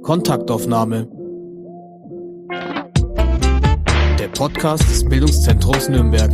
Kontaktaufnahme. Der Podcast des Bildungszentrums Nürnberg.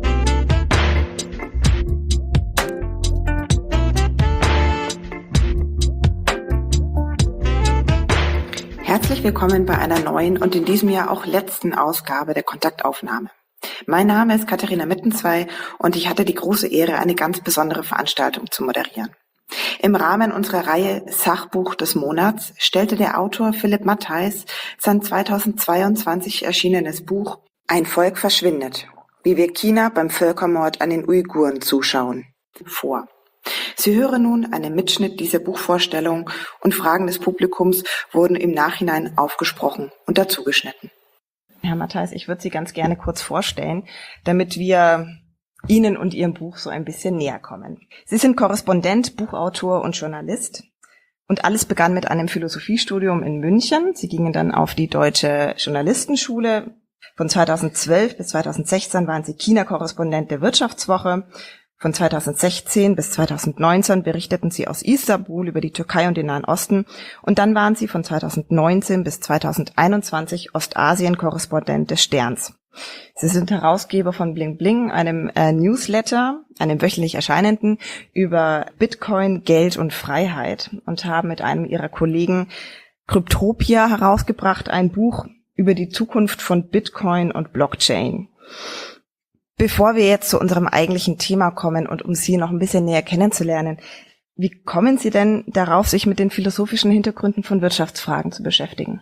Herzlich willkommen bei einer neuen und in diesem Jahr auch letzten Ausgabe der Kontaktaufnahme. Mein Name ist Katharina Mittenzwei und ich hatte die große Ehre, eine ganz besondere Veranstaltung zu moderieren. Im Rahmen unserer Reihe Sachbuch des Monats stellte der Autor Philipp Mattheis sein 2022 erschienenes Buch Ein Volk verschwindet, wie wir China beim Völkermord an den Uiguren zuschauen, vor. Sie hören nun einen Mitschnitt dieser Buchvorstellung und Fragen des Publikums wurden im Nachhinein aufgesprochen und dazugeschnitten. Herr Mattheis, ich würde Sie ganz gerne kurz vorstellen, damit wir Ihnen und Ihrem Buch so ein bisschen näher kommen. Sie sind Korrespondent, Buchautor und Journalist. Und alles begann mit einem Philosophiestudium in München. Sie gingen dann auf die Deutsche Journalistenschule. Von 2012 bis 2016 waren Sie China-Korrespondent der Wirtschaftswoche. Von 2016 bis 2019 berichteten Sie aus Istanbul über die Türkei und den Nahen Osten. Und dann waren Sie von 2019 bis 2021 Ostasien-Korrespondent des Sterns. Sie sind Herausgeber von Bling Bling, einem Newsletter, einem wöchentlich erscheinenden, über Bitcoin, Geld und Freiheit und haben mit einem Ihrer Kollegen Kryptopia herausgebracht, ein Buch über die Zukunft von Bitcoin und Blockchain. Bevor wir jetzt zu unserem eigentlichen Thema kommen und um Sie noch ein bisschen näher kennenzulernen, wie kommen Sie denn darauf, sich mit den philosophischen Hintergründen von Wirtschaftsfragen zu beschäftigen?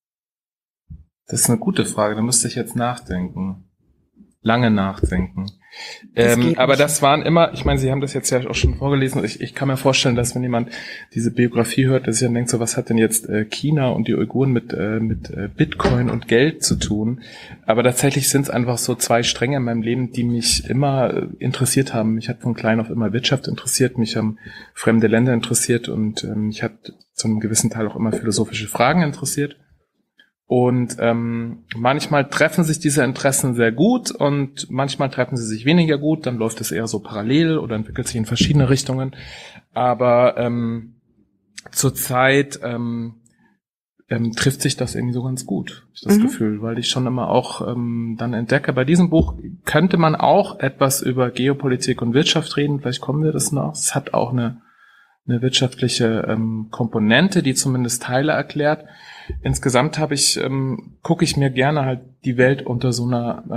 Das ist eine gute Frage, da müsste ich jetzt nachdenken. Lange nachdenken. Aber das waren immer, ich meine, Sie haben das jetzt ja auch schon vorgelesen, ich kann mir vorstellen, dass wenn jemand diese Biografie hört, dass er dann denkt, so was hat denn jetzt China und die Uiguren mit Bitcoin und Geld zu tun? Aber tatsächlich sind es einfach so zwei Stränge in meinem Leben, die mich immer interessiert haben. Mich hat von klein auf immer Wirtschaft interessiert, mich haben fremde Länder interessiert und mich hat zu einem gewissen Teil auch immer philosophische Fragen interessiert. Und manchmal treffen sich diese Interessen sehr gut und manchmal treffen sie sich weniger gut, dann läuft es eher so parallel oder entwickelt sich in verschiedene Richtungen. Aber zurzeit trifft sich das irgendwie so ganz gut, hab ich das Gefühl, weil ich schon immer auch dann entdecke, bei diesem Buch könnte man auch etwas über Geopolitik und Wirtschaft reden, vielleicht kommen wir das noch. Es hat auch eine wirtschaftliche Komponente, die zumindest Teile erklärt. Insgesamt gucke ich mir gerne halt die Welt unter so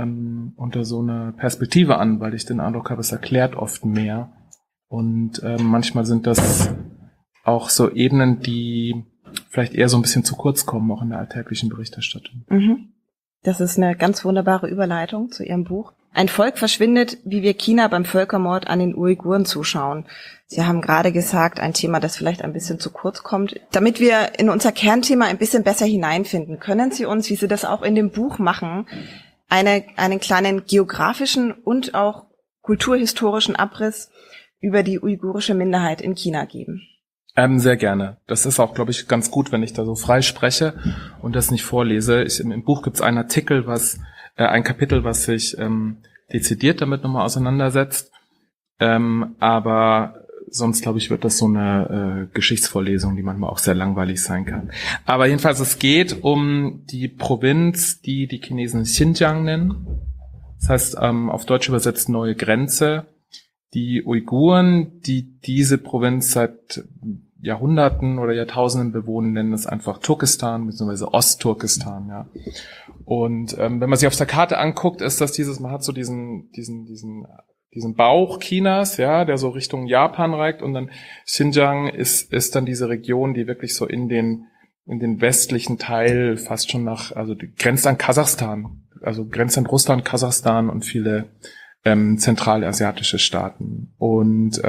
einer Perspektive an, weil ich den Eindruck habe, es erklärt oft mehr. Und manchmal sind das auch so Ebenen, die vielleicht eher so ein bisschen zu kurz kommen, auch in der alltäglichen Berichterstattung. Das ist eine ganz wunderbare Überleitung zu Ihrem Buch. Ein Volk verschwindet, wie wir China beim Völkermord an den Uiguren zuschauen. Sie haben gerade gesagt, ein Thema, das vielleicht ein bisschen zu kurz kommt. Damit wir in unser Kernthema ein bisschen besser hineinfinden, können Sie uns, wie Sie das auch in dem Buch machen, einen kleinen geografischen und auch kulturhistorischen Abriss über die uigurische Minderheit in China geben? Sehr gerne. Das ist auch, glaube ich, ganz gut, wenn ich da so frei spreche und das nicht vorlese. Im Buch gibt es ein Kapitel, was sich dezidiert damit nochmal auseinandersetzt. Aber sonst, glaube ich, wird das so eine Geschichtsvorlesung, die manchmal auch sehr langweilig sein kann. Aber jedenfalls, es geht um die Provinz, die Chinesen Xinjiang nennen. Das heißt, auf Deutsch übersetzt neue Grenze. Die Uiguren, die diese Provinz seit Jahrhunderten oder Jahrtausenden bewohnen, nennen es einfach Turkestan bzw. Ostturkestan, ja. Und wenn man sich auf der Karte anguckt, ist das man hat so diesen Bauch Chinas, ja, der so Richtung Japan reicht, und dann Xinjiang ist dann diese Region, die wirklich so in den westlichen Teil fast schon die grenzt an Kasachstan, also grenzt an Russland, Kasachstan und viele zentralasiatische Staaten. Und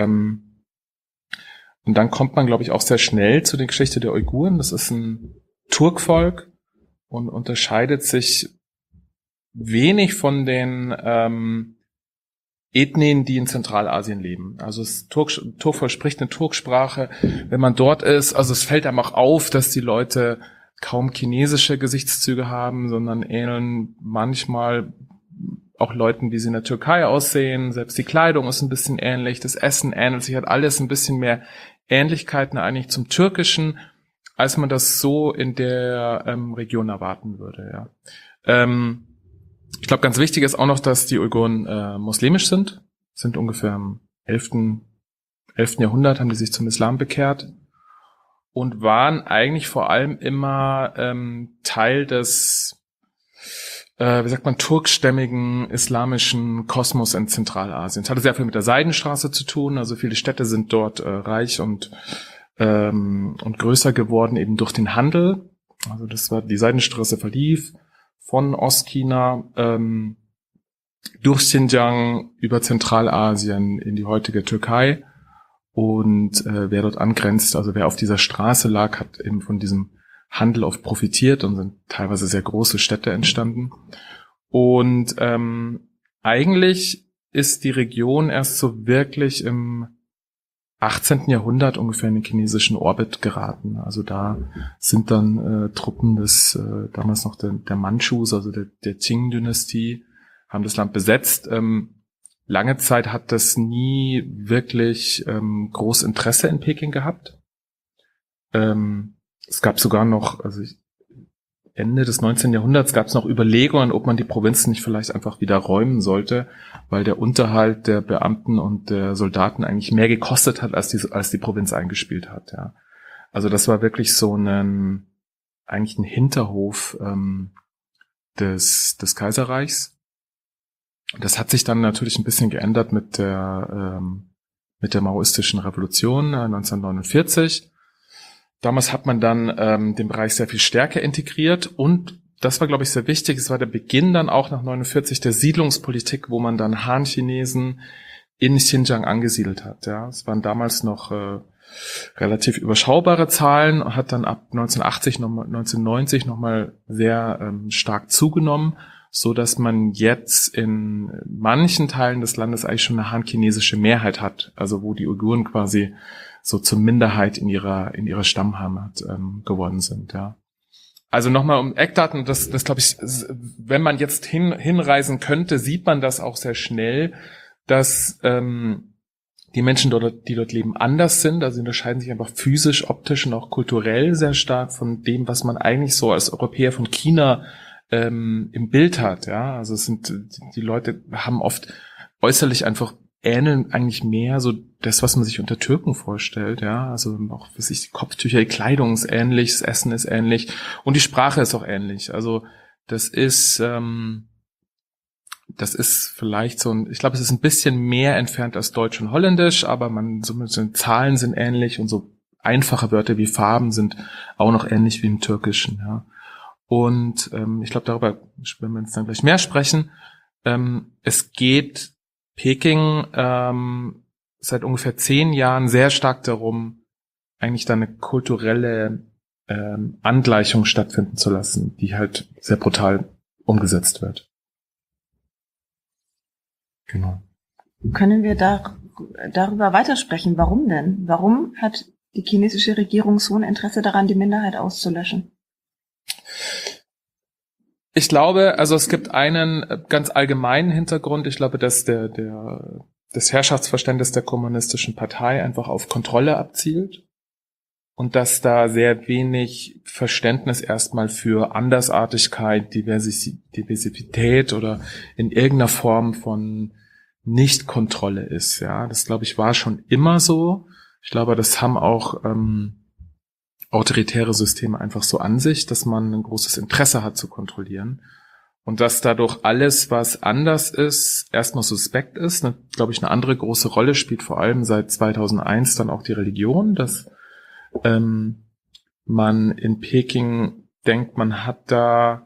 dann kommt man, glaube ich, auch sehr schnell zu der Geschichte der Uiguren. Das ist ein Turkvolk und unterscheidet sich wenig von den Ethnien, die in Zentralasien leben. Also das Turkvolk spricht eine Turksprache. Wenn man dort ist, also es fällt einem auch auf, dass die Leute kaum chinesische Gesichtszüge haben, sondern ähneln manchmal auch Leuten, wie sie in der Türkei aussehen. Selbst die Kleidung ist ein bisschen ähnlich, das Essen ähnelt sich, hat alles ein bisschen mehr Ähnlichkeiten eigentlich zum Türkischen als man das so in der Region erwarten würde. Ja. Ich glaube, ganz wichtig ist auch noch, dass die Uiguren muslimisch sind ungefähr im 11. Jahrhundert, haben die sich zum Islam bekehrt und waren eigentlich vor allem immer Teil des turkstämmigen islamischen Kosmos in Zentralasien. Es hatte sehr viel mit der Seidenstraße zu tun, also viele Städte sind dort reich und größer geworden, eben durch den Handel. Also die Seidenstraße verlief von Ostchina durch Xinjiang über Zentralasien in die heutige Türkei. Und wer dort angrenzt, also wer auf dieser Straße lag, hat eben von diesem Handel oft profitiert und sind teilweise sehr große Städte entstanden. Und eigentlich ist die Region erst so wirklich im 18. Jahrhundert ungefähr in den chinesischen Orbit geraten. Also da sind dann Truppen des damals noch der Mandschus, also der Qing-Dynastie, haben das Land besetzt. Lange Zeit hat das nie wirklich groß Interesse in Peking gehabt. Es gab sogar noch, Ende des 19. Jahrhunderts gab es noch Überlegungen, ob man die Provinzen nicht vielleicht einfach wieder räumen sollte, weil der Unterhalt der Beamten und der Soldaten eigentlich mehr gekostet hat, als die Provinz eingespielt hat. Ja. Also das war wirklich so eigentlich ein Hinterhof des Kaiserreichs. Das hat sich dann natürlich ein bisschen geändert mit der maoistischen Revolution 1949. Damals hat man dann den Bereich sehr viel stärker integriert und das war, glaube ich, sehr wichtig. Es war der Beginn dann auch nach 49 der Siedlungspolitik, wo man dann Han-Chinesen in Xinjiang angesiedelt hat. Ja, es waren damals noch relativ überschaubare Zahlen, hat dann ab 1990 nochmal sehr stark zugenommen, so dass man jetzt in manchen Teilen des Landes eigentlich schon eine han-chinesische Mehrheit hat, also wo die Uiguren quasi so zur Minderheit in ihrer Stammheimat geworden sind, ja. Also nochmal um Eckdaten, das glaube ich, wenn man jetzt hinreisen könnte, sieht man das auch sehr schnell, dass die Menschen die dort leben, anders sind. Also sie unterscheiden sich einfach physisch, optisch und auch kulturell sehr stark von dem, was man eigentlich so als Europäer von China im Bild hat, ja. Also die Leute haben oft äußerlich einfach ähneln eigentlich mehr so das, was man sich unter Türken vorstellt, ja. Also auch, die Kopftücher, die Kleidung ist ähnlich, das Essen ist ähnlich und die Sprache ist auch ähnlich. Also das ist vielleicht ich glaube, es ist ein bisschen mehr entfernt als Deutsch und Holländisch, aber so Zahlen sind ähnlich und so einfache Wörter wie Farben sind auch noch ähnlich wie im Türkischen, ja. Und ich glaube, darüber werden wir uns dann gleich mehr sprechen. Es geht Peking seit ungefähr 10 Jahren sehr stark darum, eigentlich da eine kulturelle Angleichung stattfinden zu lassen, die halt sehr brutal umgesetzt wird. Genau. Können wir darüber weitersprechen? Warum denn? Warum hat die chinesische Regierung so ein Interesse daran, die Minderheit auszulöschen? Ich glaube, also es gibt einen ganz allgemeinen Hintergrund. Ich glaube, dass das Herrschaftsverständnis der kommunistischen Partei einfach auf Kontrolle abzielt und dass da sehr wenig Verständnis erstmal für Andersartigkeit, Diversität oder in irgendeiner Form von Nichtkontrolle ist. Ja, das glaube ich war schon immer so. Ich glaube, das haben auch autoritäre Systeme einfach so an sich, dass man ein großes Interesse hat zu kontrollieren und dass dadurch alles, was anders ist, erstmal suspekt ist. Glaube ich, eine andere große Rolle spielt vor allem seit 2001 dann auch die Religion, dass man in Peking denkt, man hat da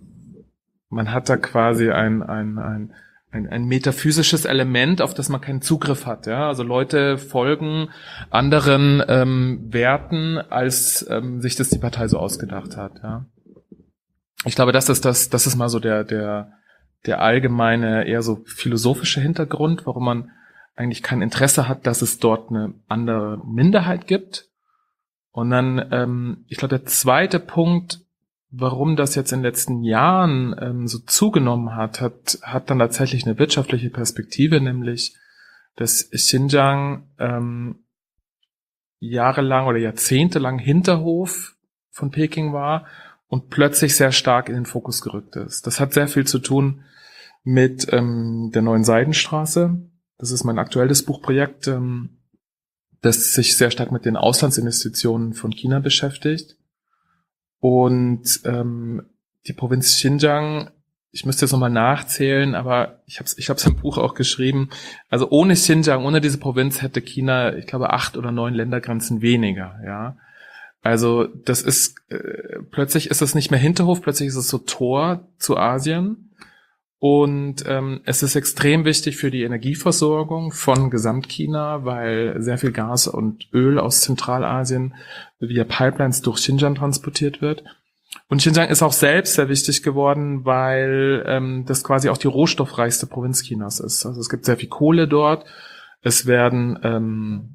quasi ein metaphysisches Element, auf das man keinen Zugriff hat, ja. Also Leute folgen anderen Werten, als sich das die Partei so ausgedacht hat, ja. Ich glaube, das ist mal so der allgemeine, eher so philosophische Hintergrund, warum man eigentlich kein Interesse hat, dass es dort eine andere Minderheit gibt. Und dann, ich glaube, der zweite Punkt, warum das jetzt in den letzten Jahren so zugenommen hat dann tatsächlich eine wirtschaftliche Perspektive, nämlich dass Xinjiang jahrelang oder jahrzehntelang Hinterhof von Peking war und plötzlich sehr stark in den Fokus gerückt ist. Das hat sehr viel zu tun mit der neuen Seidenstraße. Das ist mein aktuelles Buchprojekt, das sich sehr stark mit den Auslandsinvestitionen von China beschäftigt. Und die Provinz Xinjiang, ich müsste jetzt nochmal nachzählen, aber ich hab's im Buch auch geschrieben. Also ohne Xinjiang, ohne diese Provinz hätte China, ich glaube, 8 oder 9 Ländergrenzen weniger, ja. Also das ist, plötzlich ist es nicht mehr Hinterhof, plötzlich ist es so Tor zu Asien. Und es ist extrem wichtig für die Energieversorgung von Gesamtchina, weil sehr viel Gas und Öl aus Zentralasien via Pipelines durch Xinjiang transportiert wird. Und Xinjiang ist auch selbst sehr wichtig geworden, weil das quasi auch die rohstoffreichste Provinz Chinas ist. Also es gibt sehr viel Kohle dort. Es werden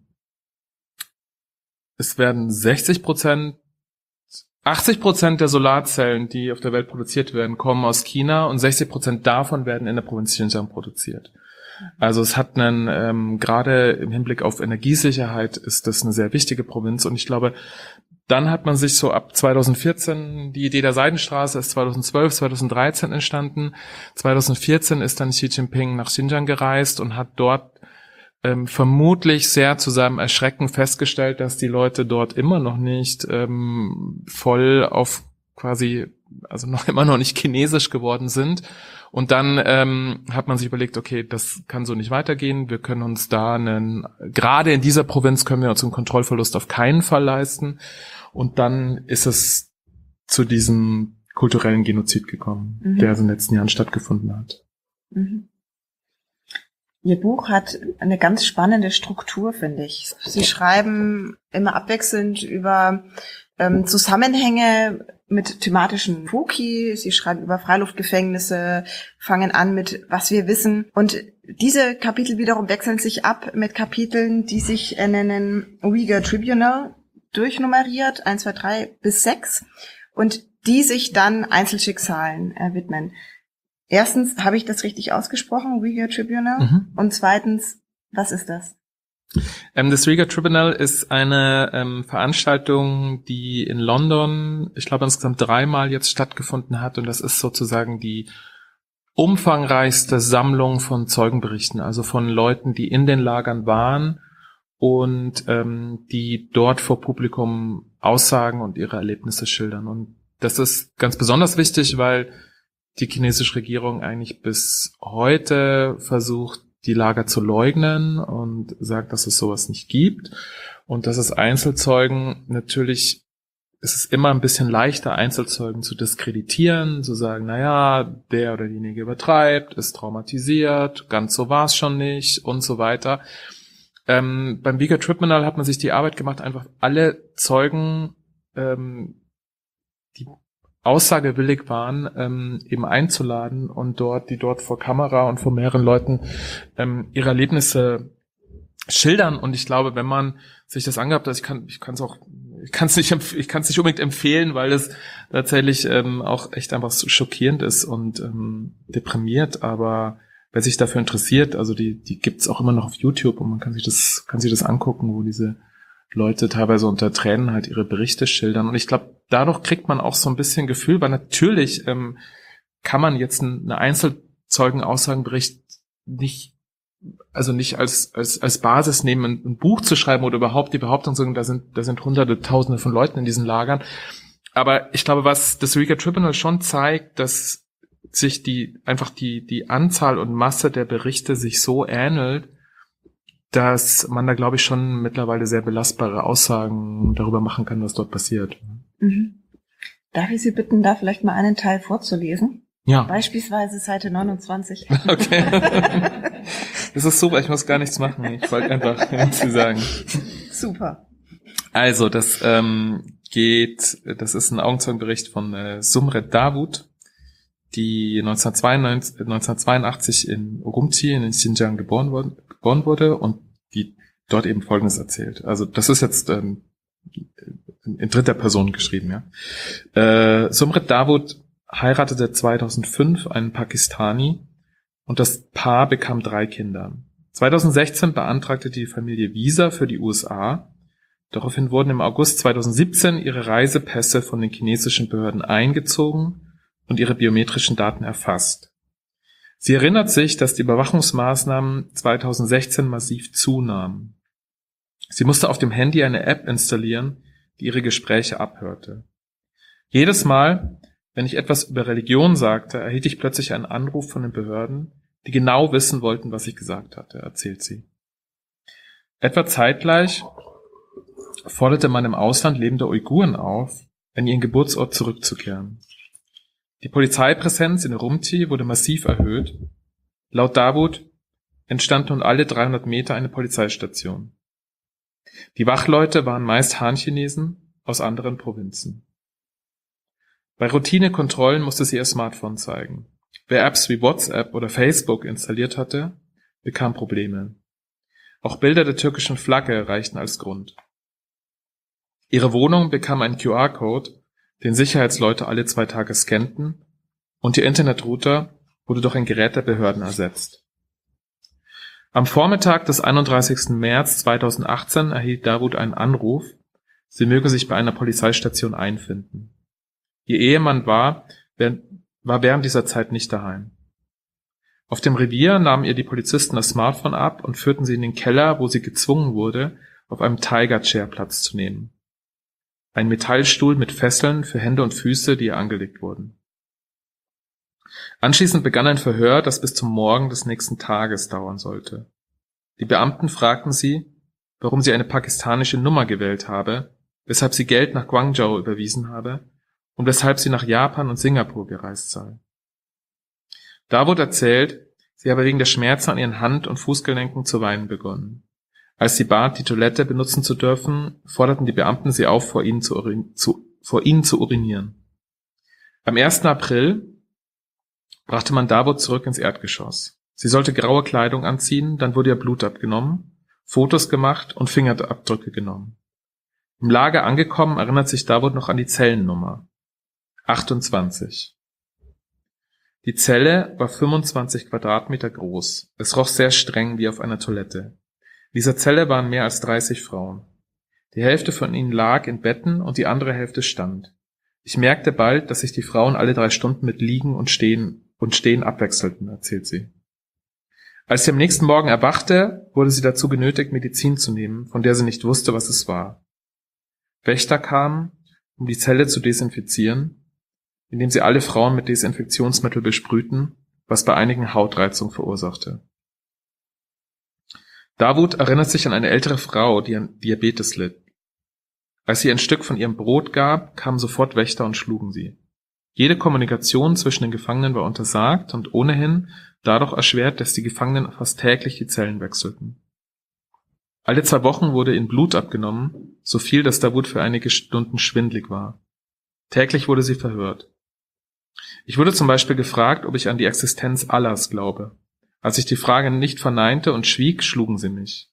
80% der Solarzellen, die auf der Welt produziert werden, kommen aus China und 60% davon werden in der Provinz Xinjiang produziert. Also es hat gerade im Hinblick auf Energiesicherheit ist das eine sehr wichtige Provinz und ich glaube, dann hat man sich so ab 2014, die Idee der Seidenstraße ist 2012, 2013 entstanden. 2014 ist dann Xi Jinping nach Xinjiang gereist und hat dort vermutlich sehr zu seinem Erschrecken festgestellt, dass die Leute dort immer noch nicht voll auf quasi, also noch immer noch nicht chinesisch geworden sind. Und dann hat man sich überlegt, okay, das kann so nicht weitergehen. Wir können uns gerade in dieser Provinz können wir uns einen Kontrollverlust auf keinen Fall leisten. Und dann ist es zu diesem kulturellen Genozid gekommen, der also in den letzten Jahren stattgefunden hat. Mhm. Ihr Buch hat eine ganz spannende Struktur, finde ich. Sie schreiben immer abwechselnd über Zusammenhänge mit thematischen Foki. Sie schreiben über Freiluftgefängnisse, fangen an mit was wir wissen. Und diese Kapitel wiederum wechseln sich ab mit Kapiteln, die sich nennen Uyghur Tribunal, durchnummeriert, 1, 2, 3 bis 6. Und die sich dann Einzelschicksalen widmen. Erstens, habe ich das richtig ausgesprochen, Uyghur Tribunal? Mhm. Und zweitens, was ist das? Das Uyghur Tribunal ist eine Veranstaltung, die in London, ich glaube insgesamt 3-mal jetzt stattgefunden hat. Und das ist sozusagen die umfangreichste Sammlung von Zeugenberichten, also von Leuten, die in den Lagern waren und die dort vor Publikum aussagen und ihre Erlebnisse schildern. Und das ist ganz besonders wichtig, weil die chinesische Regierung eigentlich bis heute versucht, die Lager zu leugnen und sagt, dass es sowas nicht gibt. Und dass es Einzelzeugen, natürlich ist es immer ein bisschen leichter, Einzelzeugen zu diskreditieren, zu sagen, naja, der oder diejenige übertreibt, ist traumatisiert, ganz so war es schon nicht und so weiter. Beim Uyghur Tribunal hat man sich die Arbeit gemacht, einfach alle Zeugen, die aussagewillig waren, eben einzuladen und die dort vor Kamera und vor mehreren Leuten ihre Erlebnisse schildern. Und ich glaube, wenn man sich das angehabt hat, ich kann es nicht unbedingt empfehlen, weil es tatsächlich auch echt einfach so schockierend ist und deprimiert. Aber wer sich dafür interessiert, also die gibt's auch immer noch auf YouTube und man kann sich das angucken, wo diese Leute teilweise unter Tränen halt ihre Berichte schildern. Und ich glaube, dadurch kriegt man auch so ein bisschen Gefühl, weil natürlich kann man jetzt eine Einzelzeugenaussagenbericht nicht als Basis nehmen, ein Buch zu schreiben oder überhaupt die Behauptung sagen, da sind Hunderte, Tausende von Leuten in diesen Lagern. Aber ich glaube, was das Uyghur Tribunal schon zeigt, dass sich die Anzahl und Masse der Berichte sich so ähnelt, dass man da, glaube ich, schon mittlerweile sehr belastbare Aussagen darüber machen kann, was dort passiert. Mhm. Darf ich Sie bitten, da vielleicht mal einen Teil vorzulesen? Ja. Beispielsweise Seite 29. Okay. Das ist super, ich muss gar nichts machen. Ich folge einfach, was Sie sagen. Super. Also, das ist ein Augenzeugenbericht von Sumred Dawood, die 1982 in Urumqi in Xinjiang geboren wurde und die dort eben Folgendes erzählt. Also das ist jetzt in dritter Person geschrieben, ja. Sumred Dawood heiratete 2005 einen Pakistani und das Paar bekam 3 Kinder. 2016 beantragte die Familie Visa für die USA. Daraufhin wurden im August 2017 ihre Reisepässe von den chinesischen Behörden eingezogen und ihre biometrischen Daten erfasst. Sie erinnert sich, dass die Überwachungsmaßnahmen 2016 massiv zunahmen. Sie musste auf dem Handy eine App installieren, die ihre Gespräche abhörte. Jedes Mal, wenn ich etwas über Religion sagte, erhielt ich plötzlich einen Anruf von den Behörden, die genau wissen wollten, was ich gesagt hatte, erzählt sie. Etwa zeitgleich forderte man im Ausland lebende Uiguren auf, an ihren Geburtsort zurückzukehren. Die Polizeipräsenz in Urumqi wurde massiv erhöht. Laut Davut entstand nun alle 300 Meter eine Polizeistation. Die Wachleute waren meist Han-Chinesen aus anderen Provinzen. Bei Routinekontrollen musste sie ihr Smartphone zeigen. Wer Apps wie WhatsApp oder Facebook installiert hatte, bekam Probleme. Auch Bilder der türkischen Flagge reichten als Grund. Ihre Wohnung bekam einen QR-Code, den Sicherheitsleute alle 2 Tage scannten, und ihr Internetrouter wurde durch ein Gerät der Behörden ersetzt. Am Vormittag des 31. März 2018 erhielt Davut einen Anruf, sie möge sich bei einer Polizeistation einfinden. Ihr Ehemann war während dieser Zeit nicht daheim. Auf dem Revier nahmen ihr die Polizisten das Smartphone ab und führten sie in den Keller, wo sie gezwungen wurde, auf einem Tiger Chair Platz zu nehmen. Ein Metallstuhl mit Fesseln für Hände und Füße, die ihr angelegt wurden. Anschließend begann ein Verhör, das bis zum Morgen des nächsten Tages dauern sollte. Die Beamten fragten sie, warum sie eine pakistanische Nummer gewählt habe, weshalb sie Geld nach Guangzhou überwiesen habe und weshalb sie nach Japan und Singapur gereist sei. Davut erzählt, sie habe wegen der Schmerzen an ihren Hand- und Fußgelenken zu weinen begonnen. Als sie bat, die Toilette benutzen zu dürfen, forderten die Beamten sie auf, vor ihnen zu urinieren. Am 1. April brachte man Davut zurück ins Erdgeschoss. Sie sollte graue Kleidung anziehen, dann wurde ihr Blut abgenommen, Fotos gemacht und Fingerabdrücke genommen. Im Lager angekommen erinnert sich Davut noch an die Zellennummer 28. Die Zelle war 25 Quadratmeter groß. Es roch sehr streng wie auf einer Toilette. In dieser Zelle waren mehr als 30 Frauen. Die Hälfte von ihnen lag in Betten und die andere Hälfte stand. Ich merkte bald, dass sich die Frauen alle 3 Stunden mit Liegen und Stehen abwechselten, erzählt sie. Als sie am nächsten Morgen erwachte, wurde sie dazu genötigt, Medizin zu nehmen, von der sie nicht wusste, was es war. Wächter kamen, um die Zelle zu desinfizieren, indem sie alle Frauen mit Desinfektionsmittel besprühten, was bei einigen Hautreizung verursachte. Davut erinnert sich an eine ältere Frau, die an Diabetes litt. Als sie ein Stück von ihrem Brot gab, kamen sofort Wächter und schlugen sie. Jede Kommunikation zwischen den Gefangenen war untersagt und ohnehin dadurch erschwert, dass die Gefangenen fast täglich die Zellen wechselten. Alle 2 Wochen wurde ihnen Blut abgenommen, so viel, dass Davut für einige Stunden schwindlig war. Täglich wurde sie verhört. Ich wurde zum Beispiel gefragt, ob ich an die Existenz Allahs glaube. Als ich die Frage nicht verneinte und schwieg, schlugen sie mich.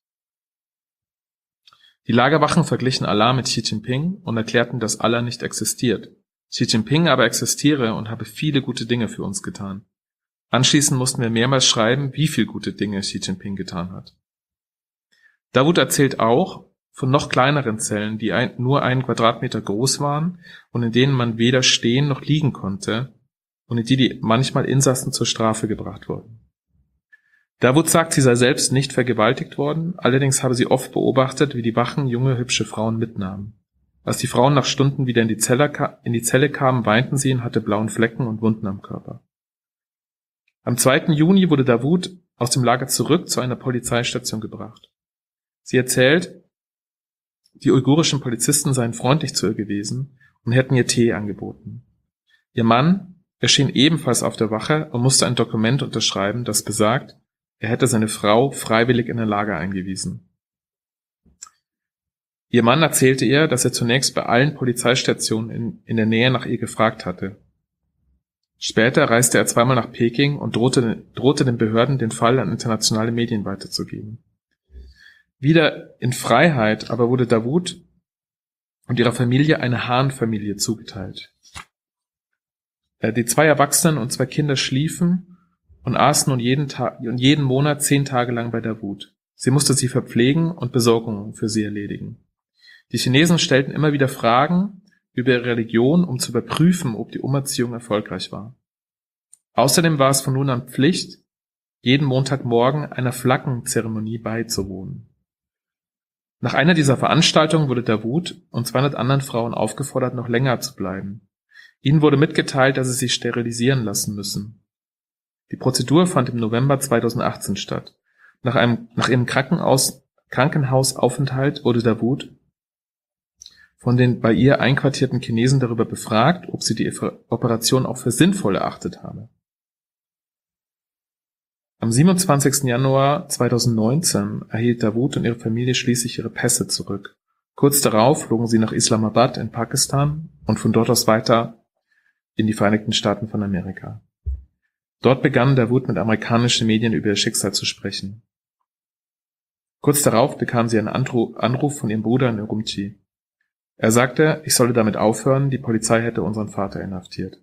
Die Lagerwachen verglichen Allah mit Xi Jinping und erklärten, dass Allah nicht existiert. Xi Jinping aber existiere und habe viele gute Dinge für uns getan. Anschließend mussten wir mehrmals schreiben, wie viel gute Dinge Xi Jinping getan hat. Davut erzählt auch von noch kleineren Zellen, die nur 1 Quadratmeter groß waren und in denen man weder stehen noch liegen konnte und in die manchmal Insassen zur Strafe gebracht wurden. Davut sagt, sie sei selbst nicht vergewaltigt worden, allerdings habe sie oft beobachtet, wie die Wachen junge, hübsche Frauen mitnahmen. Als die Frauen nach Stunden wieder in die Zelle kamen, weinten sie und hatte blauen Flecken und Wunden am Körper. Am 2. Juni wurde Davut aus dem Lager zurück zu einer Polizeistation gebracht. Sie erzählt, die uigurischen Polizisten seien freundlich zu ihr gewesen und hätten ihr Tee angeboten. Ihr Mann erschien ebenfalls auf der Wache und musste ein Dokument unterschreiben, das besagt, er hätte seine Frau freiwillig in ein Lager eingewiesen. Ihr Mann erzählte ihr, dass er zunächst bei allen Polizeistationen in der Nähe nach ihr gefragt hatte. Später reiste er 2-mal nach Peking und drohte den Behörden, den Fall an internationale Medien weiterzugeben. Wieder in Freiheit aber wurde Davut und ihrer Familie eine Han-Familie zugeteilt. Die 2 Erwachsenen und 2 Kinder schliefen und aßen nun jeden Monat 10 Tage lang bei Davut. Sie musste sie verpflegen und Besorgungen für sie erledigen. Die Chinesen stellten immer wieder Fragen über ihre Religion, um zu überprüfen, ob die Umerziehung erfolgreich war. Außerdem war es von nun an Pflicht, jeden Montagmorgen einer Flaggenzeremonie beizuwohnen. Nach einer dieser Veranstaltungen wurde Davood und 200 anderen Frauen aufgefordert, noch länger zu bleiben. Ihnen wurde mitgeteilt, dass sie sich sterilisieren lassen müssen. Die Prozedur fand im November 2018 statt. Nach ihrem Krankenhausaufenthalt wurde Davood von den bei ihr einquartierten Chinesen darüber befragt, ob sie die Operation auch für sinnvoll erachtet habe. Am 27. Januar 2019 erhielt Davood und ihre Familie schließlich ihre Pässe zurück. Kurz darauf flogen sie nach Islamabad in Pakistan und von dort aus weiter in die Vereinigten Staaten von Amerika. Dort begann Davood mit amerikanischen Medien über ihr Schicksal zu sprechen. Kurz darauf bekam sie einen Anruf von ihrem Bruder in Urumqi. Er sagte, ich solle damit aufhören, die Polizei hätte unseren Vater inhaftiert.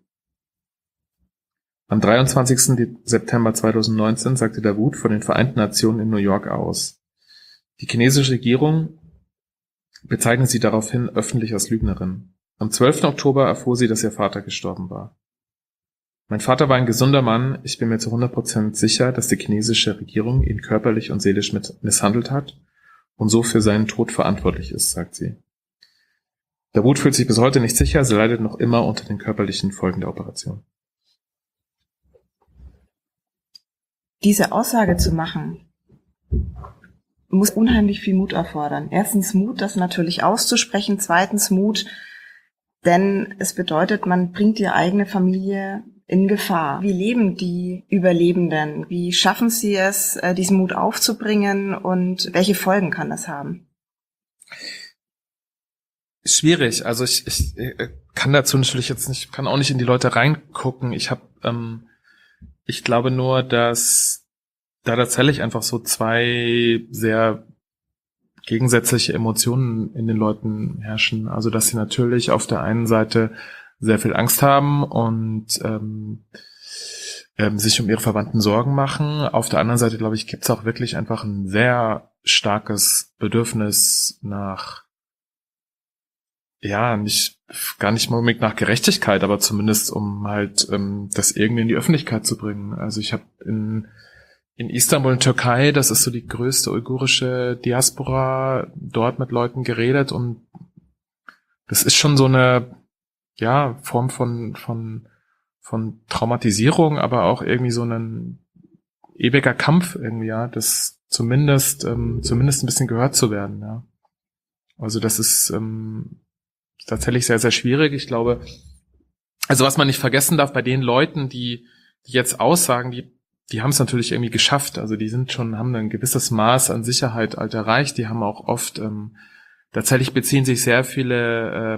Am 23. September 2019 sagte Davood von den Vereinten Nationen in New York aus. Die chinesische Regierung bezeichnet sie daraufhin öffentlich als Lügnerin. Am 12. Oktober erfuhr sie, dass ihr Vater gestorben war. Mein Vater war ein gesunder Mann. Ich bin mir zu 100% sicher, dass die chinesische Regierung ihn körperlich und seelisch misshandelt hat und so für seinen Tod verantwortlich ist, sagt sie. Davood fühlt sich bis heute nicht sicher. Sie leidet noch immer unter den körperlichen Folgen der Operation. Diese Aussage zu machen, muss unheimlich viel Mut erfordern. Erstens Mut, das natürlich auszusprechen. Zweitens Mut, denn es bedeutet, man bringt die eigene Familie in Gefahr. Wie leben die Überlebenden? Wie schaffen sie es, diesen Mut aufzubringen? Und welche Folgen kann das haben? Schwierig. Also ich kann dazu natürlich jetzt nicht, kann auch nicht in die Leute reingucken. Ich glaube nur, dass da tatsächlich einfach so zwei sehr gegensätzliche Emotionen in den Leuten herrschen. Also dass sie natürlich auf der einen Seite sehr viel Angst haben und sich um ihre Verwandten Sorgen machen. Auf der anderen Seite, glaube ich, gibt es auch wirklich einfach ein sehr starkes Bedürfnis nach, ja, gar nicht mal unbedingt nach Gerechtigkeit, aber zumindest um halt das irgendwie in die Öffentlichkeit zu bringen. Also ich habe in Istanbul in Türkei, das ist so die größte uigurische Diaspora, dort mit Leuten geredet und das ist schon so eine Form von Traumatisierung, aber auch irgendwie so ein ewiger Kampf irgendwie, ja, das zumindest ein bisschen gehört zu werden, ja. Also das ist tatsächlich sehr, sehr schwierig. Ich glaube, also was man nicht vergessen darf bei den Leuten, die jetzt aussagen, die haben es natürlich irgendwie geschafft. Also die haben ein gewisses Maß an Sicherheit halt erreicht. Die haben auch oft, tatsächlich beziehen sich sehr viele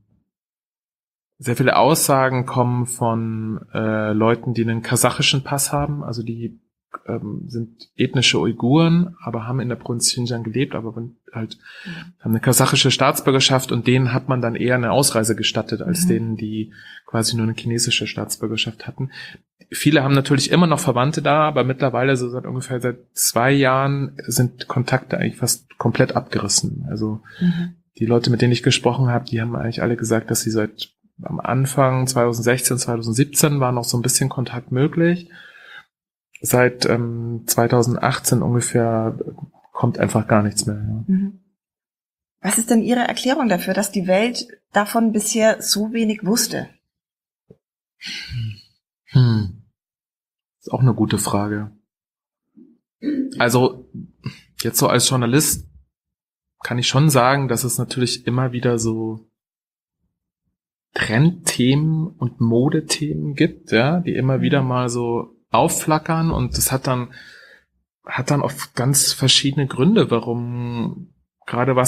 Aussagen kommen von Leuten, die einen kasachischen Pass haben. Also die sind ethnische Uiguren, aber haben in der Provinz Xinjiang gelebt, aber haben eine kasachische Staatsbürgerschaft und denen hat man dann eher eine Ausreise gestattet, als denen, die quasi nur eine chinesische Staatsbürgerschaft hatten. Viele haben natürlich immer noch Verwandte da, aber mittlerweile so seit 2 Jahren sind Kontakte eigentlich fast komplett abgerissen. Also die Leute, mit denen ich gesprochen habe, die haben eigentlich alle gesagt, dass sie seit am Anfang 2016, 2017 war noch so ein bisschen Kontakt möglich. Seit 2018 ungefähr kommt einfach gar nichts mehr. Ja. Was ist denn Ihre Erklärung dafür, dass die Welt davon bisher so wenig wusste? Ist auch eine gute Frage. Also jetzt so als Journalist kann ich schon sagen, dass es natürlich immer wieder so Trendthemen und Modethemen gibt, ja, die immer wieder mal so aufflackern und das hat dann oft ganz verschiedene Gründe, warum gerade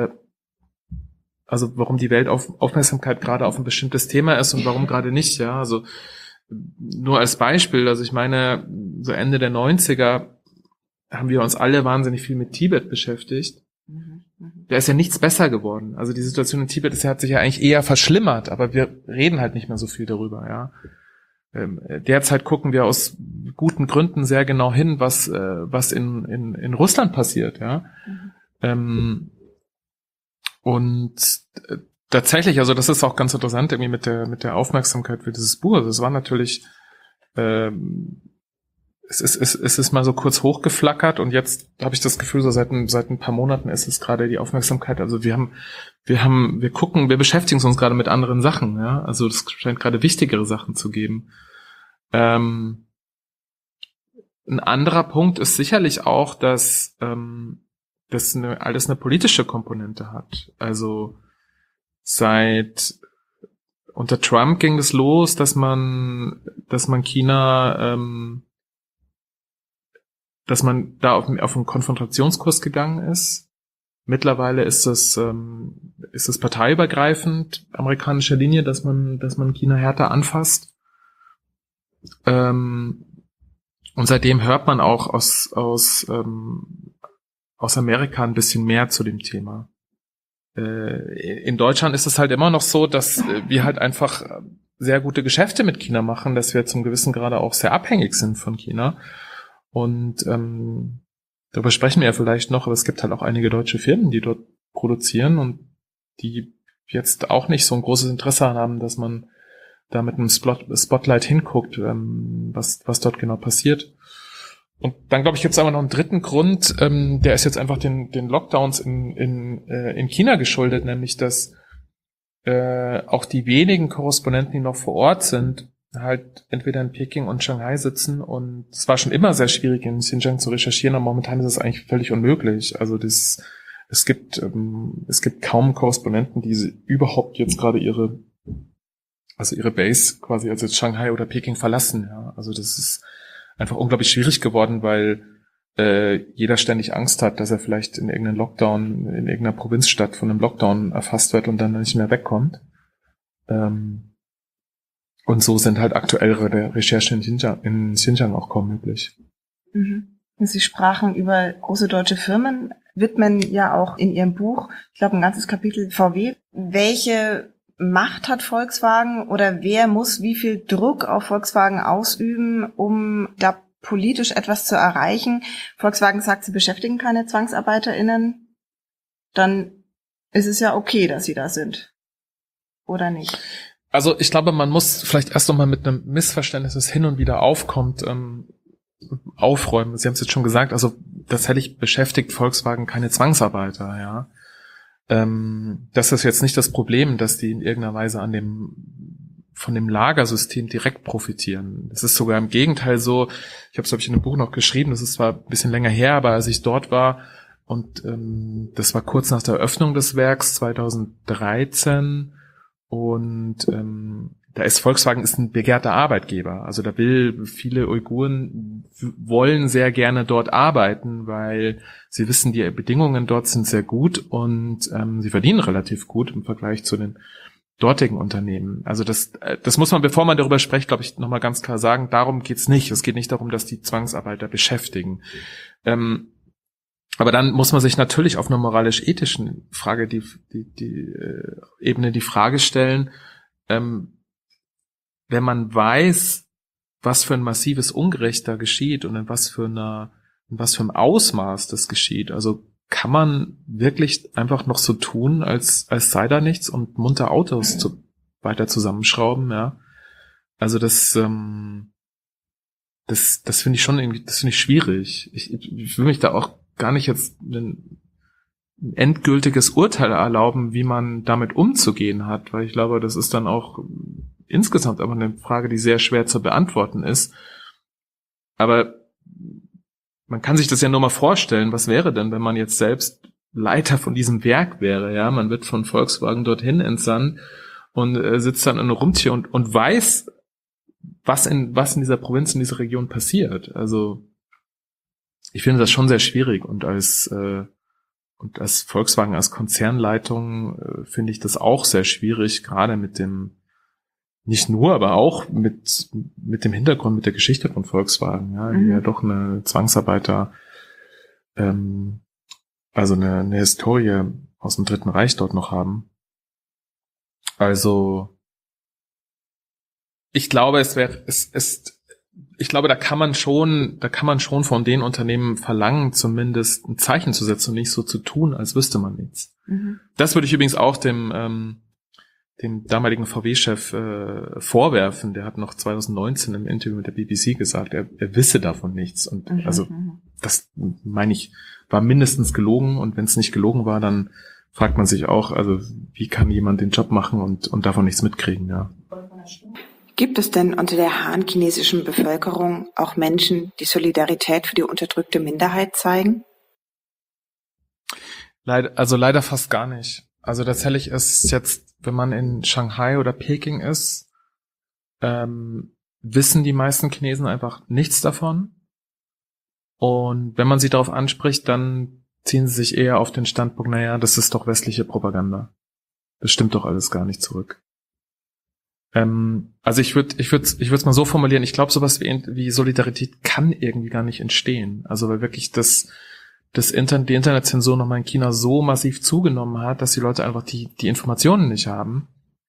warum die Welt Aufmerksamkeit gerade auf ein bestimmtes Thema ist und warum gerade nicht, ja, also nur als Beispiel, also ich meine, so Ende der 90er haben wir uns alle wahnsinnig viel mit Tibet beschäftigt. Da ist ja nichts besser geworden. Also die Situation in Tibet hat sich ja eigentlich eher verschlimmert, aber wir reden halt nicht mehr so viel darüber, ja. Derzeit gucken wir aus guten Gründen sehr genau hin, was in Russland passiert, ja. Und tatsächlich, also das ist auch ganz interessant irgendwie mit der Aufmerksamkeit für dieses Buch. Also es war natürlich, es ist mal so kurz hochgeflackert und jetzt habe ich das Gefühl, so seit ein paar Monaten ist es gerade die Aufmerksamkeit. Also wir beschäftigen uns gerade mit anderen Sachen, ja. Also es scheint gerade wichtigere Sachen zu geben. Ein anderer Punkt ist sicherlich auch, dass das alles eine politische Komponente hat. Also unter Trump ging es los, dass man China, dass man da auf einen Konfrontationskurs gegangen ist. Mittlerweile ist es parteiübergreifend amerikanische Linie, dass man China härter anfasst. Und seitdem hört man auch aus Amerika ein bisschen mehr zu dem Thema. In Deutschland ist es halt immer noch so, dass wir halt einfach sehr gute Geschäfte mit China machen, dass wir zum gewissen Grade auch sehr abhängig sind von China. Und darüber sprechen wir ja vielleicht noch, aber es gibt halt auch einige deutsche Firmen, die dort produzieren und die jetzt auch nicht so ein großes Interesse haben, dass man da mit einem Spotlight hinguckt, was dort genau passiert. Und dann, glaube ich, gibt es aber noch einen dritten Grund, der ist jetzt einfach den Lockdowns in China geschuldet, nämlich dass auch die wenigen Korrespondenten, die noch vor Ort sind, halt entweder in Peking und Shanghai sitzen, und es war schon immer sehr schwierig, in Xinjiang zu recherchieren, aber momentan ist es eigentlich völlig unmöglich. Also es gibt kaum Korrespondenten, die überhaupt jetzt gerade ihre Base quasi, also jetzt Shanghai oder Peking verlassen. Ja, also das ist einfach unglaublich schwierig geworden, weil jeder ständig Angst hat, dass er vielleicht in irgendeinem Lockdown, in irgendeiner Provinzstadt von einem Lockdown erfasst wird und dann nicht mehr wegkommt. Und so sind halt aktuellere Recherchen in Xinjiang auch kaum möglich. Mhm. Sie sprachen über große deutsche Firmen, widmen ja auch in Ihrem Buch, ich glaube, ein ganzes Kapitel VW. Welche Macht hat Volkswagen oder wer muss wie viel Druck auf Volkswagen ausüben, um da politisch etwas zu erreichen? Volkswagen sagt, sie beschäftigen keine ZwangsarbeiterInnen. Dann ist es ja okay, dass sie da sind. Oder nicht? Also ich glaube, man muss vielleicht erst nochmal mit einem Missverständnis, das hin und wieder aufkommt, aufräumen. Sie haben es jetzt schon gesagt, also tatsächlich beschäftigt Volkswagen keine Zwangsarbeiter, ja. Das ist jetzt nicht das Problem, dass die in irgendeiner Weise von dem Lagersystem direkt profitieren. Es ist sogar im Gegenteil so, ich habe es, glaube ich, in einem Buch noch geschrieben, das ist zwar ein bisschen länger her, aber als ich dort war, und das war kurz nach der Eröffnung des Werks 2013, und da ist Volkswagen ein begehrter Arbeitgeber. Also viele Uiguren wollen sehr gerne dort arbeiten, weil sie wissen, die Bedingungen dort sind sehr gut und sie verdienen relativ gut im Vergleich zu den dortigen Unternehmen. Also das muss man, bevor man darüber spricht, glaube ich, nochmal ganz klar sagen, darum geht's nicht. Es geht nicht darum, dass die Zwangsarbeiter beschäftigen. Aber dann muss man sich natürlich auf einer moralisch-ethischen Frage die Ebene die Frage stellen, wenn man weiß, was für ein massives Ungerecht da geschieht und in was für einem Ausmaß das geschieht. Also kann man wirklich einfach noch so tun, als sei da nichts und munter Autos weiter zusammenschrauben, ja. Also das finde ich schon irgendwie, das finde ich schwierig. Ich will mich da auch gar nicht jetzt ein endgültiges Urteil erlauben, wie man damit umzugehen hat, weil ich glaube, das ist dann auch insgesamt aber eine Frage, die sehr schwer zu beantworten ist. Aber man kann sich das ja nur mal vorstellen, was wäre denn, wenn man jetzt selbst Leiter von diesem Werk wäre, ja? Man wird von Volkswagen dorthin entsandt und sitzt dann in einer Rumtür und weiß, was in dieser Provinz, in dieser Region passiert. Also ich finde das schon sehr schwierig, und als Volkswagen, als Konzernleitung finde ich das auch sehr schwierig, gerade mit dem, nicht nur, aber auch mit dem Hintergrund, mit der Geschichte von Volkswagen, ja, die ja doch eine Zwangsarbeiter, also eine Historie aus dem Dritten Reich dort noch haben. Also ich glaube, es ich glaube, da kann man schon von den Unternehmen verlangen, zumindest ein Zeichen zu setzen und nicht so zu tun, als wüsste man nichts. Das würde ich übrigens auch dem damaligen VW-Chef vorwerfen. Der hat noch 2019 im Interview mit der BBC gesagt, er wisse davon nichts. Und also das, meine ich, war mindestens gelogen. Und wenn es nicht gelogen war, dann fragt man sich auch, also wie kann jemand den Job machen und davon nichts mitkriegen, ja. Gibt es denn unter der han-chinesischen Bevölkerung auch Menschen, die Solidarität für die unterdrückte Minderheit zeigen? Leider fast gar nicht. Also tatsächlich ist jetzt, wenn man in Shanghai oder Peking ist, wissen die meisten Chinesen einfach nichts davon. Und wenn man sie darauf anspricht, dann ziehen sie sich eher auf den Standpunkt, naja, das ist doch westliche Propaganda. Das stimmt doch alles gar nicht zurück. Also ich würde es mal so formulieren, ich glaube, sowas wie Solidarität kann irgendwie gar nicht entstehen. Also weil wirklich die Internetzensur nochmal in China so massiv zugenommen hat, dass die Leute einfach die Informationen nicht haben.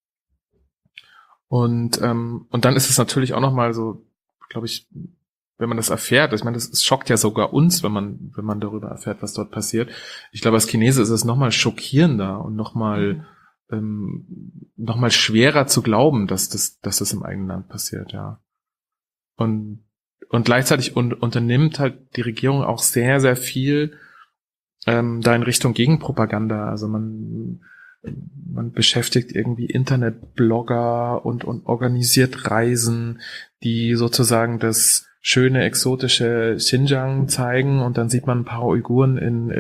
Und dann ist es natürlich auch nochmal so, glaube ich, wenn man das erfährt, ich meine, das schockt ja sogar uns, wenn man darüber erfährt, was dort passiert. Ich glaube, als Chinese ist es nochmal schockierender und nochmal schwerer zu glauben, dass das im eigenen Land passiert, ja. Und gleichzeitig unternimmt halt die Regierung auch sehr, sehr viel da in Richtung Gegenpropaganda. Also man beschäftigt irgendwie Internetblogger und organisiert Reisen, die sozusagen das schöne, exotische Xinjiang zeigen, und dann sieht man ein paar Uiguren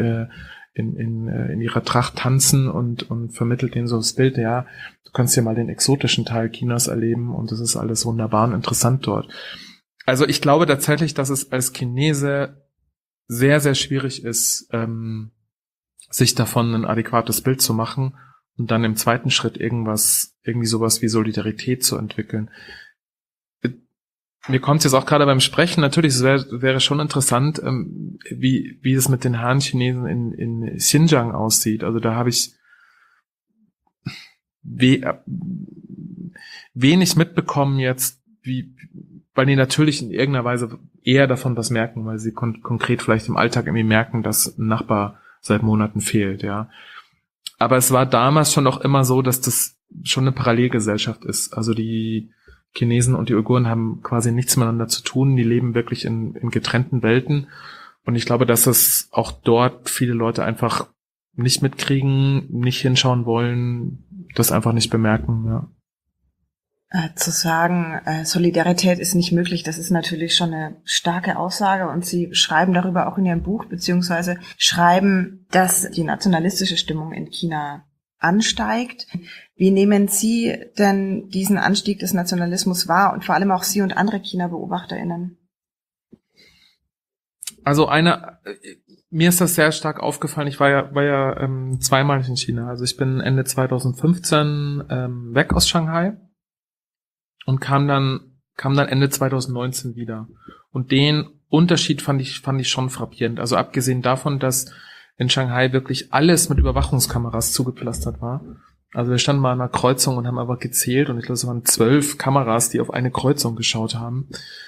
in ihrer Tracht tanzen und vermittelt denen so das Bild, ja, du kannst ja mal den exotischen Teil Chinas erleben und das ist alles wunderbar und interessant dort. Also ich glaube tatsächlich, dass es als Chinese sehr, sehr schwierig ist, sich davon ein adäquates Bild zu machen und dann im zweiten Schritt irgendwie sowas wie Solidarität zu entwickeln. Mir kommt es jetzt auch gerade beim Sprechen, natürlich, es wäre schon interessant, wie es mit den Han-Chinesen in Xinjiang aussieht. Also da habe ich wenig mitbekommen jetzt, weil die natürlich in irgendeiner Weise eher davon was merken, weil sie konkret vielleicht im Alltag irgendwie merken, dass ein Nachbar seit Monaten fehlt, ja. Aber es war damals schon auch immer so, dass das schon eine Parallelgesellschaft ist. Also die Chinesen und die Uiguren haben quasi nichts miteinander zu tun. Die leben wirklich in getrennten Welten. Und ich glaube, dass es auch dort viele Leute einfach nicht mitkriegen, nicht hinschauen wollen, das einfach nicht bemerken, ja. Zu sagen, Solidarität ist nicht möglich, das ist natürlich schon eine starke Aussage, und Sie schreiben darüber auch in Ihrem Buch, beziehungsweise schreiben, dass die nationalistische Stimmung in China ansteigt. Wie nehmen Sie denn diesen Anstieg des Nationalismus wahr, und vor allem auch Sie und andere China-BeobachterInnen? Also mir ist das sehr stark aufgefallen. Ich war ja zweimal in China. Also ich bin Ende 2015 weg aus Shanghai und kam dann Ende 2019 wieder. Und den Unterschied fand ich schon frappierend. Also abgesehen davon, dass in Shanghai wirklich alles mit Überwachungskameras zugepflastert war. Also wir standen mal an einer Kreuzung und haben aber gezählt, und ich glaube, es waren 12 Kameras, die auf eine Kreuzung geschaut haben.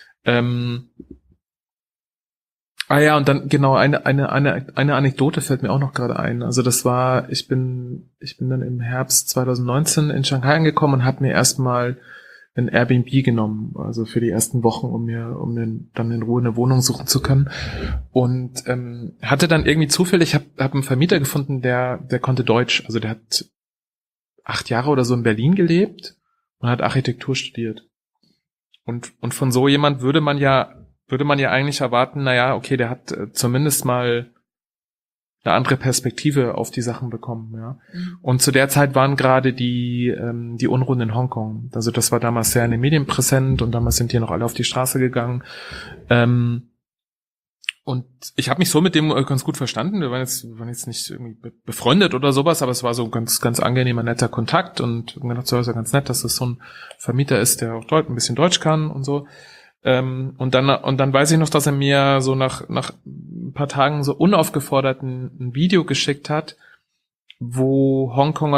Und dann genau eine Anekdote fällt mir auch noch gerade ein. Also das war, ich bin dann im Herbst 2019 in Shanghai angekommen und habe mir erstmal ein Airbnb genommen, also für die ersten Wochen, um dann in Ruhe eine Wohnung suchen zu können. Und hatte dann irgendwie zufällig, hab einen Vermieter gefunden, der konnte Deutsch. Also der hat 8 Jahre oder so in Berlin gelebt und hat Architektur studiert. Und von so jemand würde man ja eigentlich erwarten, naja, okay, der hat zumindest mal eine andere Perspektive auf die Sachen bekommen, ja. Und zu der Zeit waren gerade die Unruhen in Hongkong. Also das war damals sehr in den Medien präsent, und damals sind hier noch alle auf die Straße gegangen. Und ich habe mich so mit dem ganz gut verstanden. Wir waren jetzt nicht irgendwie befreundet oder sowas, aber es war so ein ganz, ganz angenehmer, netter Kontakt, und mir dachte, es ist ja ganz nett, dass das so ein Vermieter ist, der auch ein bisschen Deutsch kann und so. Und dann weiß ich noch, dass er mir so nach ein paar Tagen so unaufgefordert ein Video geschickt hat, wo Hongkonger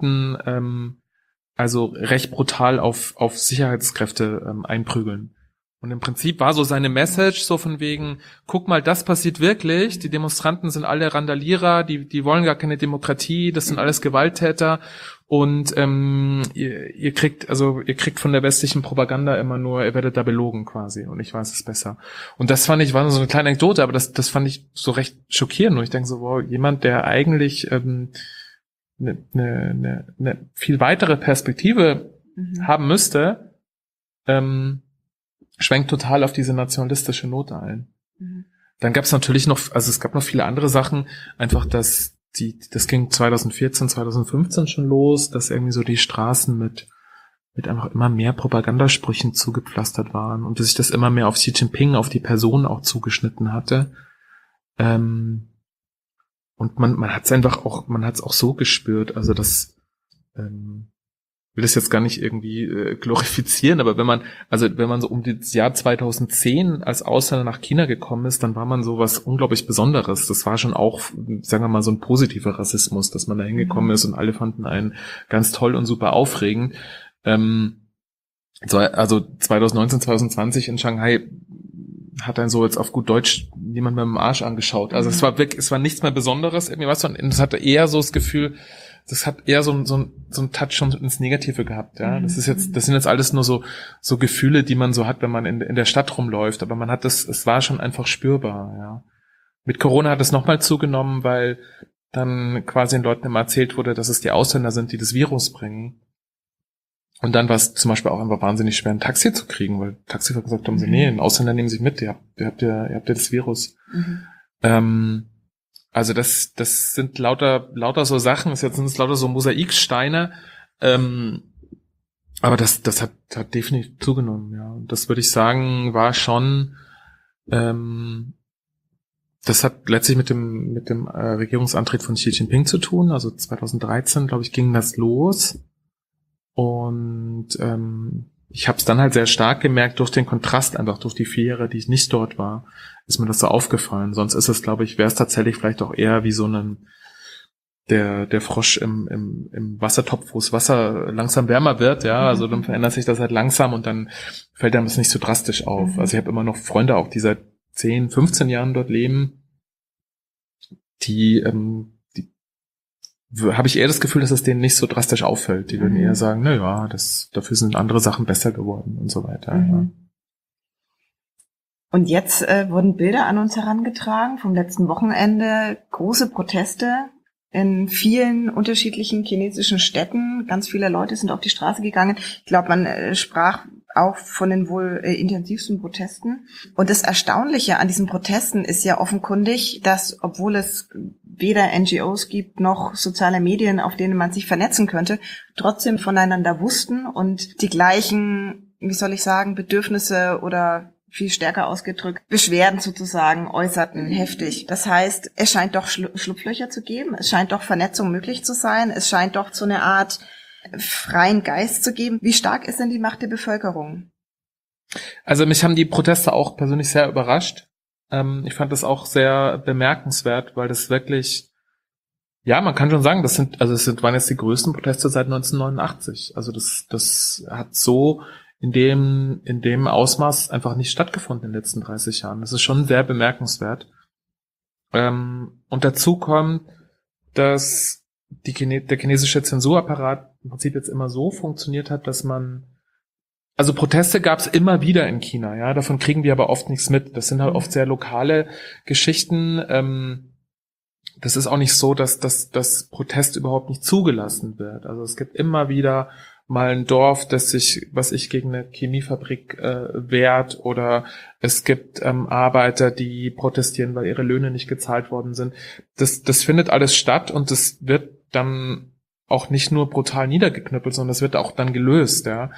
Demonstranten also recht brutal auf Sicherheitskräfte einprügeln. Und im Prinzip war so seine Message so von wegen, guck mal, das passiert wirklich, die Demonstranten sind alle Randalierer, die wollen gar keine Demokratie, das sind alles Gewalttäter und ihr kriegt von der westlichen Propaganda immer nur, ihr werdet da belogen quasi und ich weiß es besser. Und das fand ich, war so eine kleine Anekdote, aber das fand ich so recht schockierend und ich denke so, wow, jemand, der eigentlich eine viel weitere Perspektive haben müsste, schwenkt total auf diese nationalistische Note ein. Dann gab es natürlich noch, also es gab noch viele andere Sachen, einfach, das ging 2014, 2015 schon los, dass irgendwie so die Straßen mit einfach immer mehr Propagandasprüchen zugepflastert waren und dass sich das immer mehr auf Xi Jinping, auf die Person auch zugeschnitten hatte. Und man hat es einfach auch, man hat es auch so gespürt, also das, will das jetzt gar nicht irgendwie glorifizieren, aber wenn man so um das Jahr 2010 als Ausländer nach China gekommen ist, dann war man so was unglaublich Besonderes. Das war schon auch, sagen wir mal, so ein positiver Rassismus, dass man da hingekommen ist und alle fanden einen ganz toll und super aufregend. Also 2019, 2020 in Shanghai hat einen so jetzt auf gut Deutsch jemand mit dem Arsch angeschaut. Also es war nichts mehr Besonderes irgendwie, weißt du, und es hatte eher so das Gefühl, das hat eher so ein Touch schon ins Negative gehabt, ja. Das sind jetzt alles nur so Gefühle, die man so hat, wenn man in der Stadt rumläuft, aber man hat es war schon einfach spürbar, ja. Mit Corona hat es nochmal zugenommen, weil dann quasi den Leuten immer erzählt wurde, dass es die Ausländer sind, die das Virus bringen. Und dann war es zum Beispiel auch einfach wahnsinnig schwer, ein Taxi zu kriegen, weil Taxifahrer gesagt haben, nee, ein Ausländer nehmen sich mit, ihr habt ja das Virus. Also das sind lauter so Sachen, jetzt sind es lauter so Mosaiksteine, aber das hat definitiv zugenommen, ja. Und das würde ich sagen, war schon, das hat letztlich mit dem Regierungsantritt von Xi Jinping zu tun. Also 2013, glaube ich, ging das los. Und ich habe es dann halt sehr stark gemerkt durch den Kontrast, einfach durch die 4 Jahre, die ich nicht dort war, ist mir das so aufgefallen. Sonst ist es, glaube ich, wäre es tatsächlich vielleicht auch eher wie so der Frosch im Wassertopf, wo das Wasser langsam wärmer wird, ja, also dann verändert sich das halt langsam und dann fällt einem das nicht so drastisch auf. Also ich habe immer noch Freunde auch, die seit 10, 15 Jahren dort leben, die habe ich eher das Gefühl, dass es denen nicht so drastisch auffällt. Die würden eher sagen, na ja, dafür sind andere Sachen besser geworden und so weiter. Ja. Und jetzt wurden Bilder an uns herangetragen vom letzten Wochenende. Große Proteste in vielen unterschiedlichen chinesischen Städten. Ganz viele Leute sind auf die Straße gegangen. Ich glaube, man sprach auch von den wohl intensivsten Protesten. Und das Erstaunliche an diesen Protesten ist ja offenkundig, dass, obwohl es weder NGOs gibt noch soziale Medien, auf denen man sich vernetzen könnte, trotzdem voneinander wussten und die gleichen, wie soll ich sagen, Bedürfnisse oder viel stärker ausgedrückt, Beschwerden sozusagen äußerten, heftig. Das heißt, es scheint doch Schlupflöcher zu geben, es scheint doch Vernetzung möglich zu sein, es scheint doch so eine Art freien Geist zu geben. Wie stark ist denn die Macht der Bevölkerung? Also mich haben die Proteste auch persönlich sehr überrascht. Ich fand das auch sehr bemerkenswert, weil das wirklich, ja, man kann schon sagen, waren jetzt die größten Proteste seit 1989. Also das hat so in dem Ausmaß einfach nicht stattgefunden in den letzten 30 Jahren. Das ist schon sehr bemerkenswert. Und dazu kommt, dass der chinesische Zensurapparat im Prinzip jetzt immer so funktioniert hat, dass also Proteste gab es immer wieder in China, ja, davon kriegen wir aber oft nichts mit. Das sind halt oft sehr lokale Geschichten. Das ist auch nicht so, dass das Protest überhaupt nicht zugelassen wird. Also es gibt immer wieder mal ein Dorf, das sich, gegen eine Chemiefabrik wehrt, oder es gibt Arbeiter, die protestieren, weil ihre Löhne nicht gezahlt worden sind. Das findet alles statt und das wird dann auch nicht nur brutal niedergeknüppelt, sondern das wird auch dann gelöst, ja.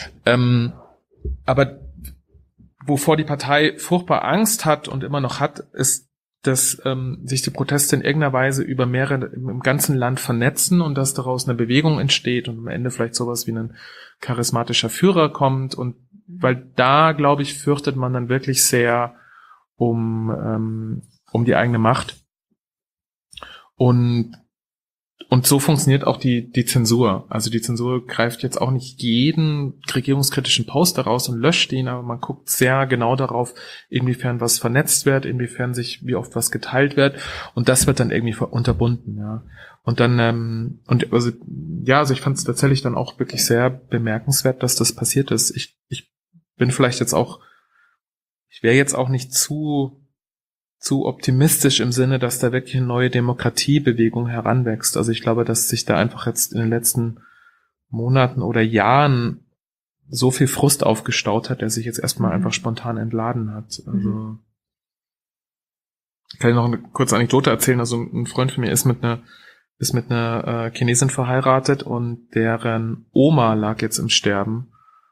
Aber wovor die Partei furchtbar Angst hat und immer noch hat, ist, dass sich die Proteste in irgendeiner Weise über mehrere im ganzen Land vernetzen und dass daraus eine Bewegung entsteht und am Ende vielleicht sowas wie ein charismatischer Führer kommt. Und weil da, glaube ich, fürchtet man dann wirklich sehr um die eigene Macht. Und Und so funktioniert auch die Zensur. Also die Zensur greift jetzt auch nicht jeden regierungskritischen Post daraus und löscht ihn, aber man guckt sehr genau darauf, inwiefern was vernetzt wird, wie oft was geteilt wird. Und das wird dann irgendwie unterbunden, ja. Und dann, also ich fand es tatsächlich dann auch wirklich sehr bemerkenswert, dass das passiert ist. Ich bin vielleicht jetzt auch, ich wäre jetzt auch nicht zu optimistisch im Sinne, dass da wirklich eine neue Demokratiebewegung heranwächst. Also ich glaube, dass sich da einfach jetzt in den letzten Monaten oder Jahren so viel Frust aufgestaut hat, der sich jetzt erstmal einfach spontan entladen hat. Also kann ich noch eine kurze Anekdote erzählen. Also ein Freund von mir ist mit einer Chinesin verheiratet und deren Oma lag jetzt im Sterben.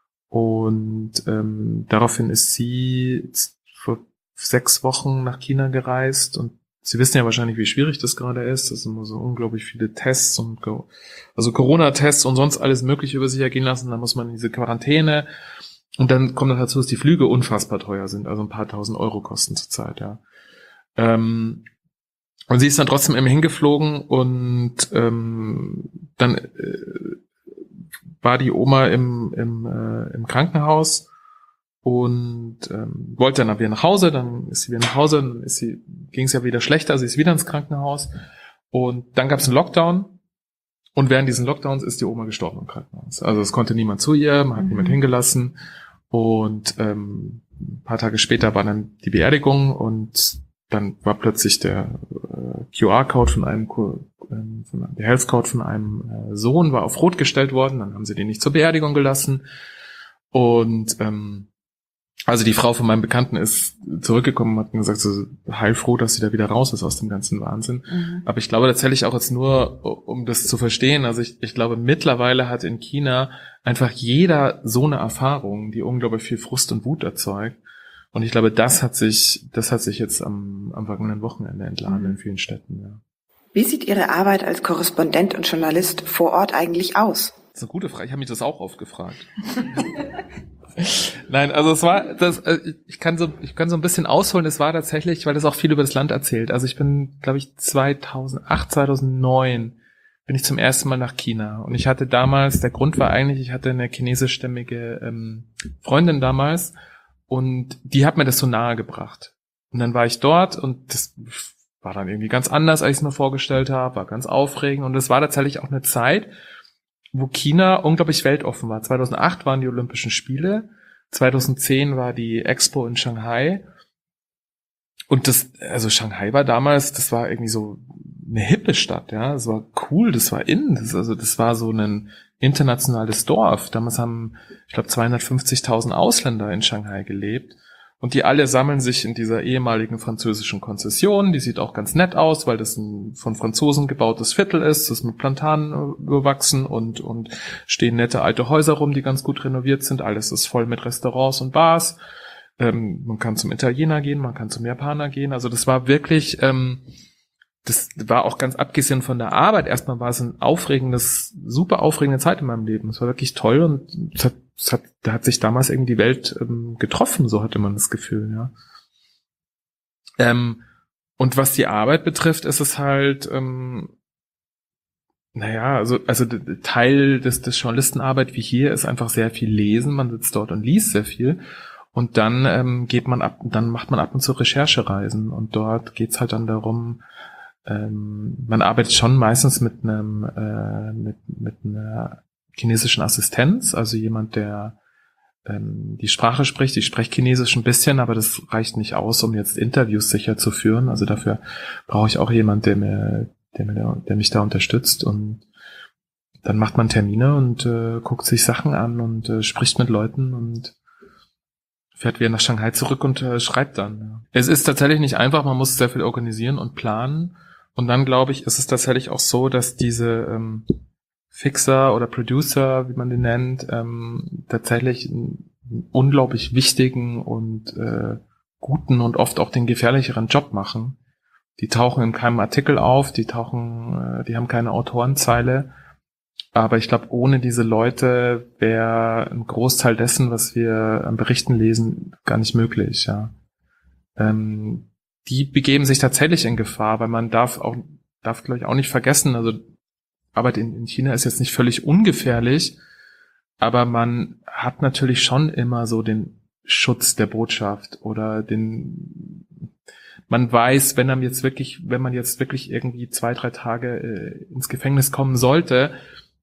Und daraufhin ist sie vor 6 Wochen nach China gereist und Sie wissen ja wahrscheinlich, wie schwierig das gerade ist. Das sind immer so unglaublich viele Tests und also Corona-Tests und sonst alles Mögliche über sich ergehen lassen. Dann muss man in diese Quarantäne und dann kommt noch dazu, dass die Flüge unfassbar teuer sind, also ein paar tausend Euro kosten zurzeit, ja. Und sie ist dann trotzdem immer hingeflogen und dann war die Oma im Krankenhaus und wollte dann wieder nach Hause, dann ist sie wieder nach Hause, dann ging es ja wieder schlechter, sie ist wieder ins Krankenhaus und dann gab es einen Lockdown und während diesen Lockdowns ist die Oma gestorben im Krankenhaus. Also es konnte niemand zu ihr, man hat niemand hingelassen und ein paar Tage später war dann die Beerdigung und dann war plötzlich der QR-Code der Health-Code von einem Sohn war auf Rot gestellt worden, dann haben sie den nicht zur Beerdigung gelassen und also die Frau von meinem Bekannten ist zurückgekommen und hat gesagt, so heilfroh, dass sie da wieder raus ist aus dem ganzen Wahnsinn. Mhm. Aber ich glaube tatsächlich auch jetzt nur, um das zu verstehen, also ich glaube mittlerweile hat in China einfach jeder so eine Erfahrung, die unglaublich viel Frust und Wut erzeugt. Und ich glaube, das hat sich jetzt am vergangenen Wochenende entladen in vielen Städten, ja. Wie sieht Ihre Arbeit als Korrespondent und Journalist vor Ort eigentlich aus? Das ist eine gute Frage. Ich habe mich das auch oft gefragt. Nein, also ich kann so ein bisschen ausholen. Es war tatsächlich, weil das auch viel über das Land erzählt. Also ich bin, glaube ich, 2009 bin ich zum ersten Mal nach China. Und ich hatte damals, der Grund war eigentlich, ich hatte eine chinesischstämmige Freundin damals und die hat mir das so nahe gebracht. Und dann war ich dort und das war dann irgendwie ganz anders, als ich es mir vorgestellt habe, war ganz aufregend. Und es war tatsächlich auch eine Zeit, wo China unglaublich weltoffen war. 2008 waren die Olympischen Spiele, 2010 war die Expo in Shanghai und Shanghai war damals, das war irgendwie so eine hippe Stadt, ja, das war cool, das war das war so ein internationales Dorf. Damals haben, ich glaube, 250.000 Ausländer in Shanghai gelebt. Und die alle sammeln sich in dieser ehemaligen französischen Konzession. Die sieht auch ganz nett aus, weil das ein von Franzosen gebautes Viertel ist. Das ist mit Platanen überwachsen und stehen nette alte Häuser rum, die ganz gut renoviert sind. Alles ist voll mit Restaurants und Bars. Man kann zum Italiener gehen, man kann zum Japaner gehen. Also das war wirklich, das war auch ganz abgesehen von der Arbeit. Erstmal war es super aufregende Zeit in meinem Leben. Es war wirklich toll und da hat sich damals irgendwie die Welt getroffen, so hatte man das Gefühl, ja. Und was die Arbeit betrifft, ist es halt, also Teil des Journalistenarbeit wie hier ist einfach sehr viel lesen. Man sitzt dort und liest sehr viel. Und dann macht man ab und zu Recherchereisen und dort geht's halt dann darum, man arbeitet schon meistens mit einer chinesischen Assistenz, also jemand, der die Sprache spricht. Ich spreche Chinesisch ein bisschen, aber das reicht nicht aus, um jetzt Interviews sicher zu führen. Also dafür brauche ich auch jemand, der mich da unterstützt. Und dann macht man Termine und guckt sich Sachen an und spricht mit Leuten und fährt wieder nach Shanghai zurück und schreibt dann. Ja. Es ist tatsächlich nicht einfach, man muss sehr viel organisieren und planen. Und dann, glaube ich, ist es tatsächlich auch so, dass diese Fixer oder Producer, wie man den nennt, tatsächlich einen unglaublich wichtigen und guten und oft auch den gefährlicheren Job machen. Die tauchen in keinem Artikel auf, die haben keine Autorenzeile. Aber ich glaube, ohne diese Leute wäre ein Großteil dessen, was wir an Berichten lesen, gar nicht möglich, ja. Die begeben sich tatsächlich in Gefahr, weil man darf, glaube ich, auch nicht vergessen, also Arbeit in China ist jetzt nicht völlig ungefährlich, aber man hat natürlich schon immer so den Schutz der Botschaft oder man weiß, wenn man jetzt wirklich irgendwie 2-3 Tage ins Gefängnis kommen sollte,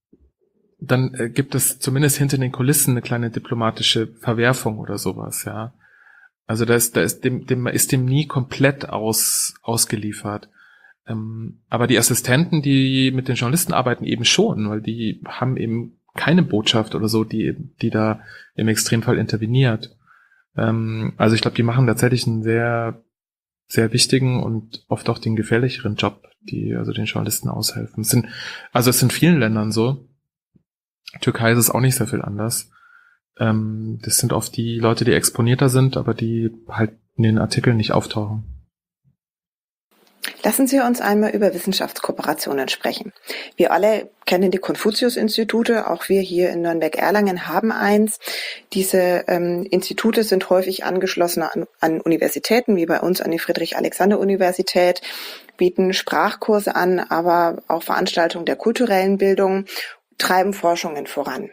dann gibt es zumindest hinter den Kulissen eine kleine diplomatische Verwerfung oder sowas, ja. Also da ist dem nie komplett ausgeliefert. Aber die Assistenten, die mit den Journalisten arbeiten, eben schon, weil die haben eben keine Botschaft oder so, die da im Extremfall interveniert. Also ich glaube, die machen tatsächlich einen sehr, sehr wichtigen und oft auch den gefährlicheren Job, die also den Journalisten aushelfen. Es ist in vielen Ländern so. Türkei ist es auch nicht sehr viel anders. Das sind oft die Leute, die exponierter sind, aber die halt in den Artikeln nicht auftauchen. Lassen Sie uns einmal über Wissenschaftskooperationen sprechen. Wir alle kennen die Konfuzius-Institute, auch wir hier in Nürnberg-Erlangen haben eins. Diese Institute sind häufig angeschlossen an Universitäten, wie bei uns an die Friedrich-Alexander-Universität, bieten Sprachkurse an, aber auch Veranstaltungen der kulturellen Bildung, treiben Forschungen voran.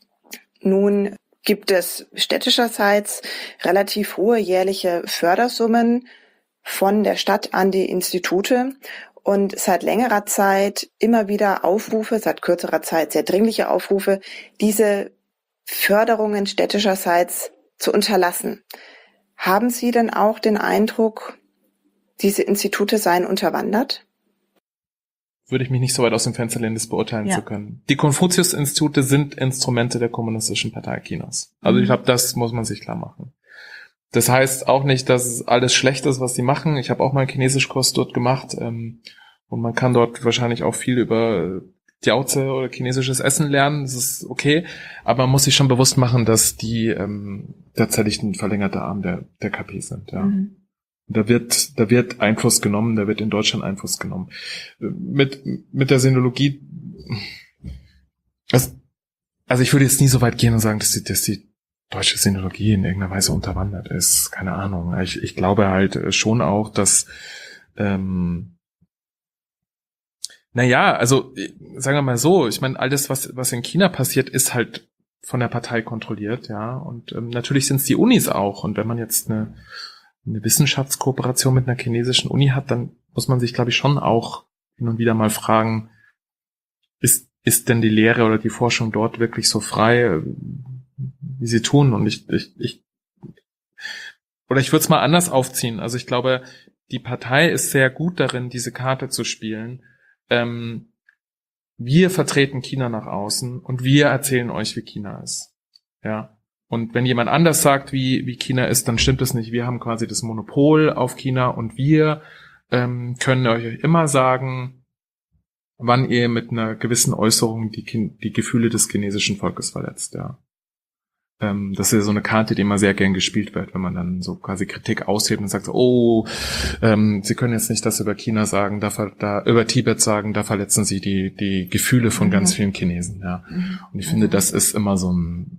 Nun gibt es städtischerseits relativ hohe jährliche Fördersummen von der Stadt an die Institute und seit längerer Zeit immer wieder Aufrufe, seit kürzerer Zeit sehr dringliche Aufrufe, diese Förderungen städtischerseits zu unterlassen. Haben Sie denn auch den Eindruck, diese Institute seien unterwandert? Würde ich mich nicht so weit aus dem Fenster lehnen, das beurteilen zu können. Die Konfuzius-Institute sind Instrumente der Kommunistischen Partei Chinas. Also ich glaube, das muss man sich klar machen. Das heißt auch nicht, dass es alles schlecht ist, was sie machen. Ich habe auch mal einen Chinesischkurs dort gemacht und man kann dort wahrscheinlich auch viel über Jiaozi oder chinesisches Essen lernen. Das ist okay, aber man muss sich schon bewusst machen, dass die tatsächlich ein verlängerter Arm der KP sind. Ja. Da wird Einfluss genommen, da wird in Deutschland Einfluss genommen. Mit der Sinologie, also ich würde jetzt nie so weit gehen und sagen, dass die deutsche Sinologie in irgendeiner Weise unterwandert ist. Keine Ahnung. Ich glaube halt schon auch, dass also sagen wir mal so, ich meine, alles, was in China passiert, ist halt von der Partei kontrolliert, ja. Und natürlich sind es die Unis auch. Und wenn man jetzt eine Wissenschaftskooperation mit einer chinesischen Uni hat, dann muss man sich, glaube ich, schon auch hin und wieder mal fragen, ist denn die Lehre oder die Forschung dort wirklich so frei, wie sie tun? Und ich würde es mal anders aufziehen. Also ich glaube, die Partei ist sehr gut darin, diese Karte zu spielen. Wir vertreten China nach außen und wir erzählen euch, wie China ist. Ja. Und wenn jemand anders sagt, wie China ist, dann stimmt es nicht. Wir haben quasi das Monopol auf China und wir können euch immer sagen, wann ihr mit einer gewissen Äußerung die Gefühle des chinesischen Volkes verletzt. Ja. Das ist ja so eine Karte, die immer sehr gern gespielt wird, wenn man dann so quasi Kritik aushebt und sagt, Sie können jetzt nicht das über China sagen, über Tibet sagen, da verletzen Sie die Gefühle von ganz vielen Chinesen. Ja. Und ich finde, das ist immer so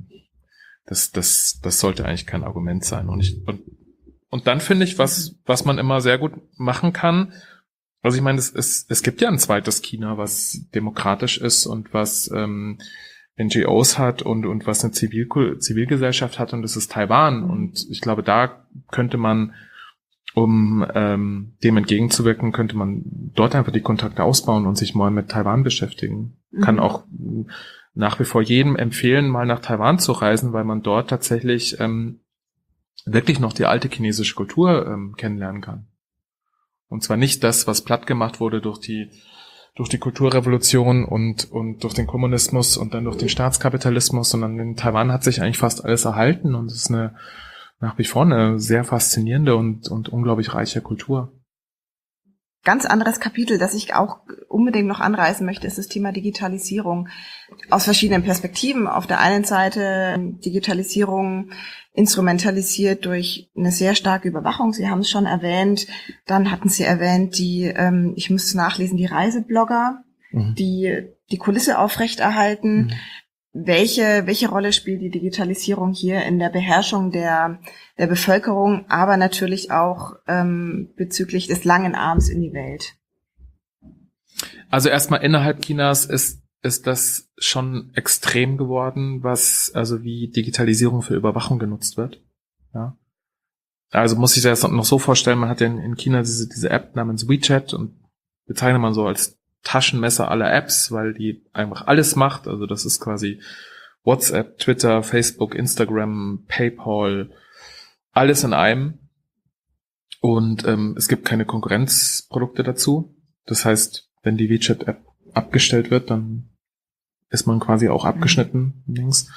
das sollte eigentlich kein Argument sein. Und dann finde ich, was man immer sehr gut machen kann, also ich meine, es gibt ja ein zweites China, was demokratisch ist und was NGOs hat und was eine Zivilgesellschaft hat, und das ist Taiwan. Und ich glaube, da könnte man, um dem entgegenzuwirken, könnte man dort einfach die Kontakte ausbauen und sich mal mit Taiwan beschäftigen. Kann auch nach wie vor jedem empfehlen, mal nach Taiwan zu reisen, weil man dort tatsächlich wirklich noch die alte chinesische Kultur kennenlernen kann. Und zwar nicht das, was platt gemacht wurde durch die Kulturrevolution und durch den Kommunismus und dann durch den Staatskapitalismus, sondern in Taiwan hat sich eigentlich fast alles erhalten und es ist nach wie vor eine sehr faszinierende und unglaublich reiche Kultur. Ganz anderes Kapitel, das ich auch unbedingt noch anreißen möchte, ist das Thema Digitalisierung. Aus verschiedenen Perspektiven. Auf der einen Seite Digitalisierung instrumentalisiert durch eine sehr starke Überwachung. Sie haben es schon erwähnt. Dann hatten Sie erwähnt, ich müsste nachlesen, die Reiseblogger, die Kulisse aufrechterhalten. Welche Rolle spielt die Digitalisierung hier in der Beherrschung der Bevölkerung, aber natürlich auch bezüglich des langen Arms in die Welt? Also erstmal innerhalb Chinas ist das schon extrem geworden, also wie Digitalisierung für Überwachung genutzt wird. Ja. Also muss ich das noch so vorstellen, man hat ja in China diese App namens WeChat und bezeichnet man so als Taschenmesser aller Apps, weil die einfach alles macht. Also das ist quasi WhatsApp, Twitter, Facebook, Instagram, PayPal, alles in einem. Und es gibt keine Konkurrenzprodukte dazu. Das heißt, wenn die WeChat-App abgestellt wird, dann ist man quasi auch abgeschnitten links.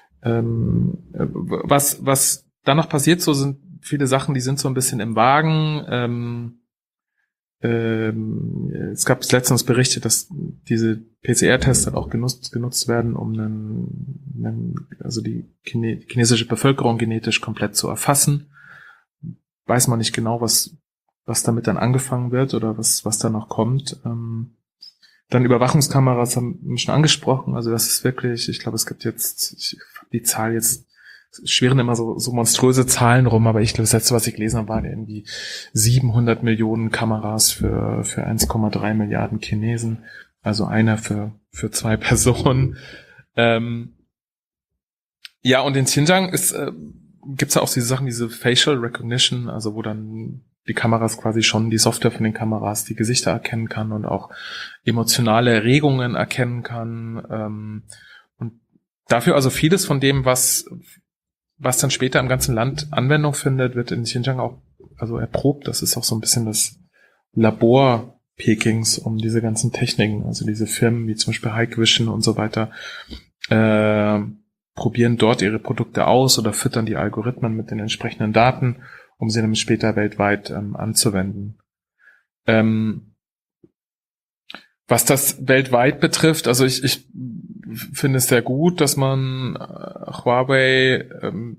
Was da noch passiert, so sind viele Sachen, die sind so ein bisschen im Wagen. Es gab letztens Berichte, dass diese PCR-Tests dann auch genutzt werden, um also die chinesische Bevölkerung genetisch komplett zu erfassen. Weiß man nicht genau, was damit dann angefangen wird oder was da noch kommt. Dann Überwachungskameras haben wir schon angesprochen. Also das ist wirklich, ich glaube, es gibt jetzt, die Zahl jetzt, es schwirren immer so monströse Zahlen rum, aber ich glaube, das letzte, was ich gelesen habe, waren irgendwie 700 Millionen Kameras für 1,3 Milliarden Chinesen. Also einer für 2 Personen. Ja, und in Xinjiang gibt's ja auch diese Sachen, diese Facial Recognition, also wo dann die Kameras quasi schon, die Software von den Kameras, die Gesichter erkennen kann und auch emotionale Erregungen erkennen kann. Und dafür also vieles von dem, was dann später im ganzen Land Anwendung findet, wird in Xinjiang auch also erprobt. Das ist auch so ein bisschen das Labor Pekings um diese ganzen Techniken. Also diese Firmen wie zum Beispiel Hikvision und so weiter probieren dort ihre Produkte aus oder füttern die Algorithmen mit den entsprechenden Daten, um sie dann später weltweit anzuwenden. Was das weltweit betrifft, also ich finde es sehr gut, dass man Huawei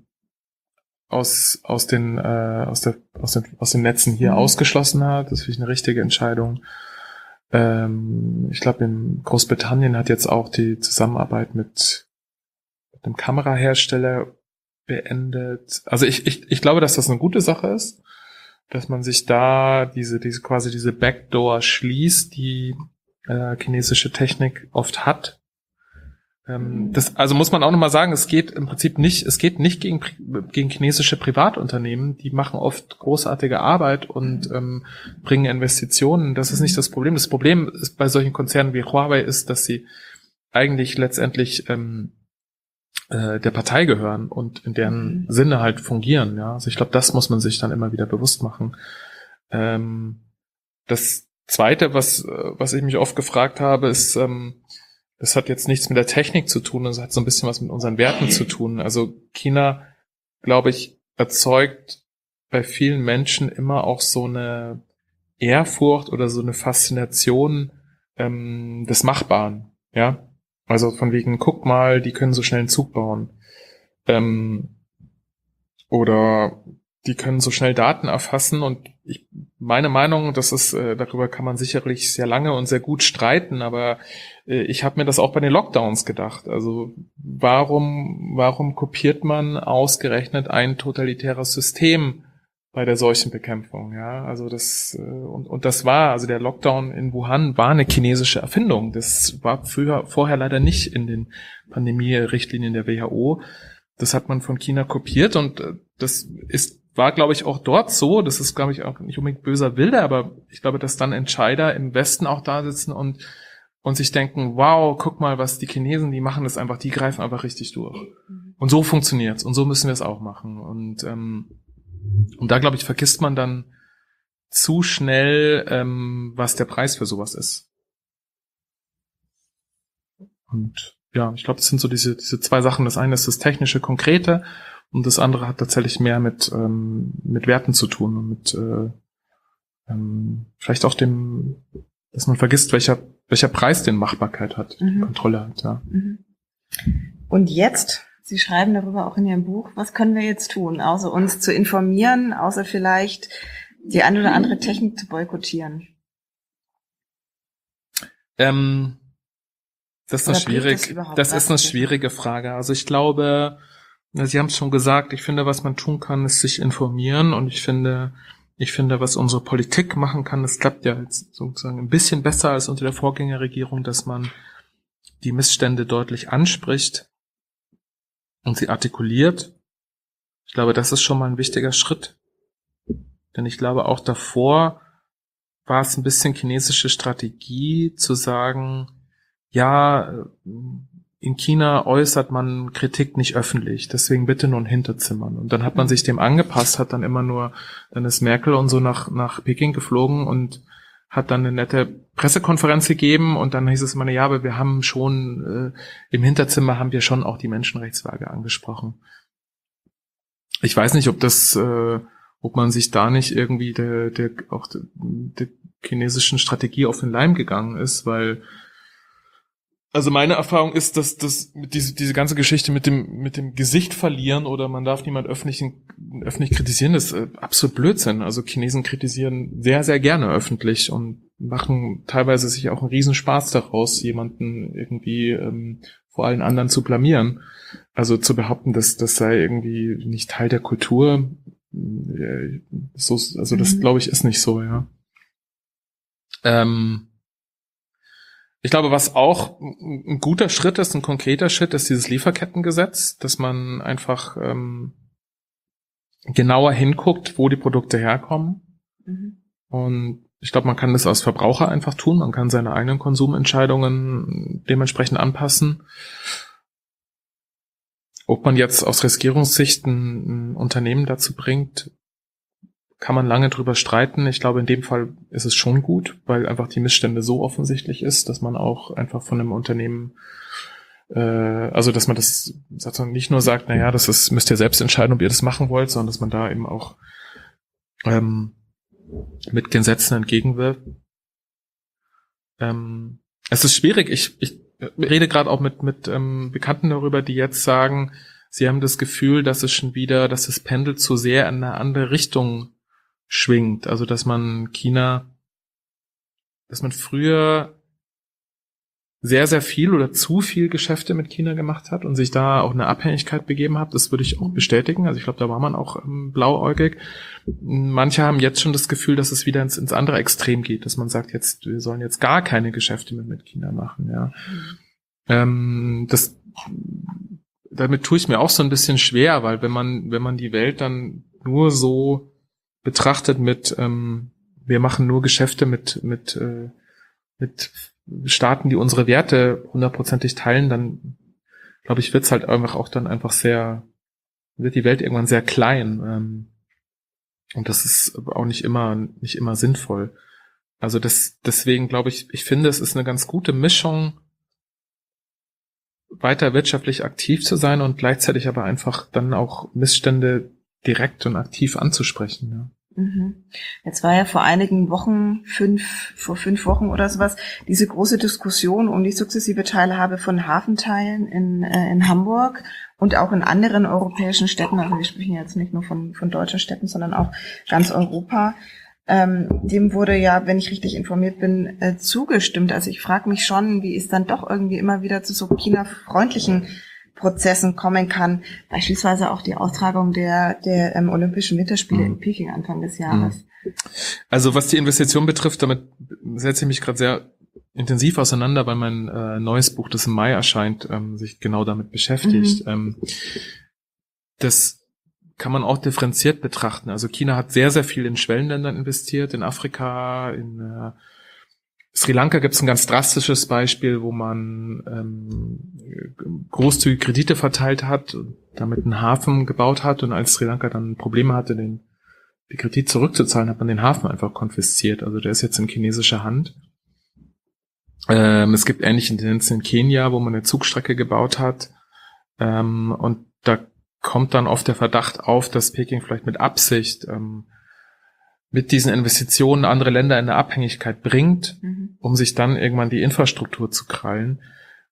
aus den Netzen hier ausgeschlossen hat. Das finde ich eine richtige Entscheidung. Ich glaube, in Großbritannien hat jetzt auch die Zusammenarbeit mit einem Kamerahersteller beendet. Also ich glaube, dass das eine gute Sache ist, dass man sich da diese Backdoor schließt, die chinesische Technik oft hat. Also muss man auch nochmal sagen, es geht nicht gegen chinesische Privatunternehmen, die machen oft großartige Arbeit und bringen Investitionen. Das ist nicht das Problem. Das Problem ist bei solchen Konzernen wie Huawei ist, dass sie eigentlich letztendlich der Partei gehören und in deren Sinne halt fungieren. Ja, also ich glaube, das muss man sich dann immer wieder bewusst machen. Das Zweite, was ich mich oft gefragt habe, ist, das hat jetzt nichts mit der Technik zu tun, das hat so ein bisschen was mit unseren Werten zu tun. Also China, glaube ich, erzeugt bei vielen Menschen immer auch so eine Ehrfurcht oder so eine Faszination des Machbaren. Ja, also von wegen, guck mal, die können so schnell einen Zug bauen. Oder die können so schnell Daten erfassen und meine Meinung, das ist, darüber kann man sicherlich sehr lange und sehr gut streiten, aber ich habe mir das auch bei den Lockdowns gedacht. Also warum kopiert man ausgerechnet ein totalitäres System bei der Seuchenbekämpfung? Ja, also das und das war, also der Lockdown in Wuhan war eine chinesische Erfindung. Das war vorher leider nicht in den Pandemie-Richtlinien der WHO. Das hat man von China kopiert und war, glaube ich, auch dort so. Das ist, glaube ich, auch nicht unbedingt böser Wille, aber ich glaube, dass dann Entscheider im Westen auch da sitzen und sich denken, wow, guck mal, was die Chinesen, die machen das einfach, die greifen einfach richtig durch. Und so funktioniert's und so müssen wir es auch machen. Und da, glaube ich, vergisst man dann zu schnell, was der Preis für sowas ist. Und ja, ich glaube, das sind so diese 2 Sachen. Das eine ist das technische, konkrete und das andere hat tatsächlich mehr mit Werten zu tun und mit vielleicht auch dass man vergisst, welcher Preis den Machbarkeit hat, die Kontrolle hat. Ja. Und jetzt, Sie schreiben darüber auch in Ihrem Buch, was können wir jetzt tun, außer uns zu informieren, außer vielleicht die eine oder andere Technik zu boykottieren? Das ist eine schwierige Frage. Also ich glaube, Sie haben es schon gesagt, ich finde, was man tun kann, ist sich informieren und ich finde, Ich finde, was unsere Politik machen kann, das klappt ja jetzt sozusagen ein bisschen besser als unter der Vorgängerregierung, dass man die Missstände deutlich anspricht und sie artikuliert. Ich glaube, das ist schon mal ein wichtiger Schritt. Denn ich glaube, auch davor war es ein bisschen chinesische Strategie zu sagen, ja, in China äußert man Kritik nicht öffentlich, deswegen bitte nur in Hinterzimmern. Und dann hat man sich dem angepasst, dann ist Merkel und so nach Peking geflogen und hat dann eine nette Pressekonferenz gegeben und dann hieß es immer, ja, aber wir haben schon, im Hinterzimmer haben wir schon auch die Menschenrechtslage angesprochen. Ich weiß nicht, ob man sich da nicht irgendwie der chinesischen Strategie auf den Leim gegangen ist, weil, also meine Erfahrung ist, dass diese ganze Geschichte mit dem Gesicht verlieren oder man darf niemand öffentlich kritisieren, das ist absolut Blödsinn. Also Chinesen kritisieren sehr, sehr gerne öffentlich und machen teilweise sich auch einen Riesenspaß daraus, jemanden irgendwie vor allen anderen zu blamieren. Also zu behaupten, dass das sei irgendwie nicht Teil der Kultur, das glaube ich ist nicht so, ja. Ich glaube, was auch ein guter Schritt ist, ein konkreter Schritt, ist dieses Lieferkettengesetz, dass man einfach genauer hinguckt, wo die Produkte herkommen. Und ich glaube, man kann das als Verbraucher einfach tun. Man kann seine eigenen Konsumentscheidungen dementsprechend anpassen. Ob man jetzt aus Regierungssicht ein Unternehmen dazu bringt, kann man lange drüber streiten. Ich glaube, in dem Fall ist es schon gut, weil einfach die Missstände so offensichtlich ist, dass man auch einfach von einem Unternehmen, dass man das sozusagen nicht nur sagt, naja, müsst ihr selbst entscheiden, ob ihr das machen wollt, sondern dass man da eben auch mit Gesetzen entgegenwirkt. Es ist schwierig. Ich rede gerade auch mit Bekannten darüber, die jetzt sagen, sie haben das Gefühl, dass das Pendel zu sehr in eine andere Richtung schwingt. Also, dass man früher sehr, sehr viel oder zu viel Geschäfte mit China gemacht hat und sich da auch eine Abhängigkeit begeben hat. Das würde ich auch bestätigen. Also ich glaube, da war man auch blauäugig. Manche haben jetzt schon das Gefühl, dass es wieder ins andere Extrem geht, dass man sagt, wir sollen jetzt gar keine Geschäfte mehr mit China machen. Ja. Damit tue ich mir auch so ein bisschen schwer, weil wenn man die Welt dann nur so betrachtet wir machen nur Geschäfte mit Staaten, die unsere Werte hundertprozentig teilen, dann glaube ich, wird die Welt irgendwann sehr klein. Und das ist auch nicht immer sinnvoll. Also deswegen glaube ich finde, es ist eine ganz gute Mischung, weiter wirtschaftlich aktiv zu sein und gleichzeitig aber einfach dann auch Missstände direkt und aktiv anzusprechen. Ja. Jetzt war ja vor einigen Wochen, vor 5 Wochen oder sowas, diese große Diskussion um die sukzessive Teilhabe von Hafenteilen in Hamburg und auch in anderen europäischen Städten. Also wir sprechen jetzt nicht nur von deutschen Städten, sondern auch ganz Europa. Dem wurde ja, wenn ich richtig informiert bin, zugestimmt. Also ich frage mich schon, wie es dann doch irgendwie immer wieder zu so China-freundlichen Prozessen kommen kann, beispielsweise auch die Austragung der Olympischen Winterspiele in Peking Anfang des Jahres. Also was die Investition betrifft, damit setze ich mich gerade sehr intensiv auseinander, weil mein neues Buch, das im Mai erscheint, sich genau damit beschäftigt. Das kann man auch differenziert betrachten. Also China hat sehr, sehr viel in Schwellenländern investiert, in Afrika, in Sri Lanka gibt es ein ganz drastisches Beispiel, wo man großzügige Kredite verteilt hat und damit einen Hafen gebaut hat, und als Sri Lanka dann Probleme hatte, die Kredite zurückzuzahlen, hat man den Hafen einfach konfisziert. Also der ist jetzt in chinesischer Hand. Es gibt ähnliche Tendenzen in Kenia, wo man eine Zugstrecke gebaut hat, und da kommt dann oft der Verdacht auf, dass Peking vielleicht mit Absicht mit diesen Investitionen andere Länder in eine Abhängigkeit bringt, um sich dann irgendwann die Infrastruktur zu krallen.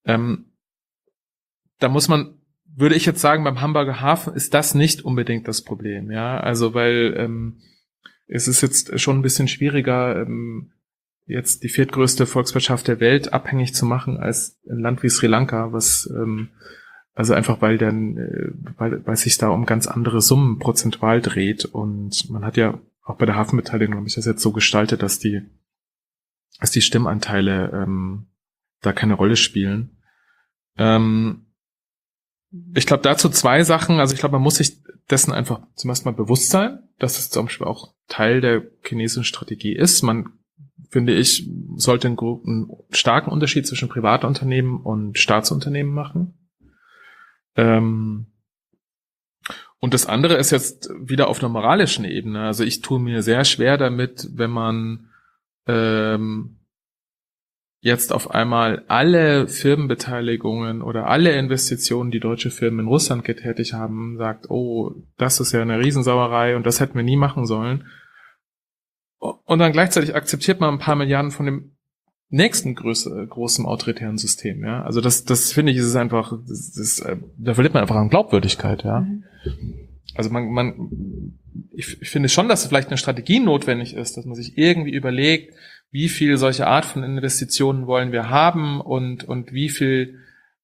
Da würde ich jetzt sagen, beim Hamburger Hafen ist das nicht unbedingt das Problem, ja, also weil es ist jetzt schon ein bisschen schwieriger, jetzt die 4. Volkswirtschaft der Welt abhängig zu machen als ein Land wie Sri Lanka, was also einfach weil es sich da um ganz andere Summen prozentual dreht, und man hat ja auch bei der Hafenbeteiligung habe ich das jetzt so gestaltet, dass die Stimmanteile da keine Rolle spielen. Ich glaube, dazu 2 Sachen. Also ich glaube, man muss sich dessen einfach zum ersten Mal bewusst sein, dass es zum Beispiel auch Teil der chinesischen Strategie ist. Man, finde ich, sollte einen starken Unterschied zwischen Privatunternehmen und Staatsunternehmen machen. Und das andere ist jetzt wieder auf einer moralischen Ebene. Also ich tue mir sehr schwer damit, wenn man jetzt auf einmal alle Firmenbeteiligungen oder alle Investitionen, die deutsche Firmen in Russland getätigt haben, sagt, oh, das ist ja eine Riesensauerei und das hätten wir nie machen sollen. Und dann gleichzeitig akzeptiert man ein paar Milliarden von dem nächsten großen autoritären System, ja. Also das finde ich, ist einfach, da verliert man einfach an Glaubwürdigkeit, ja. Also ich finde schon, dass vielleicht eine Strategie notwendig ist, dass man sich irgendwie überlegt, wie viel solche Art von Investitionen wollen wir haben und wie viel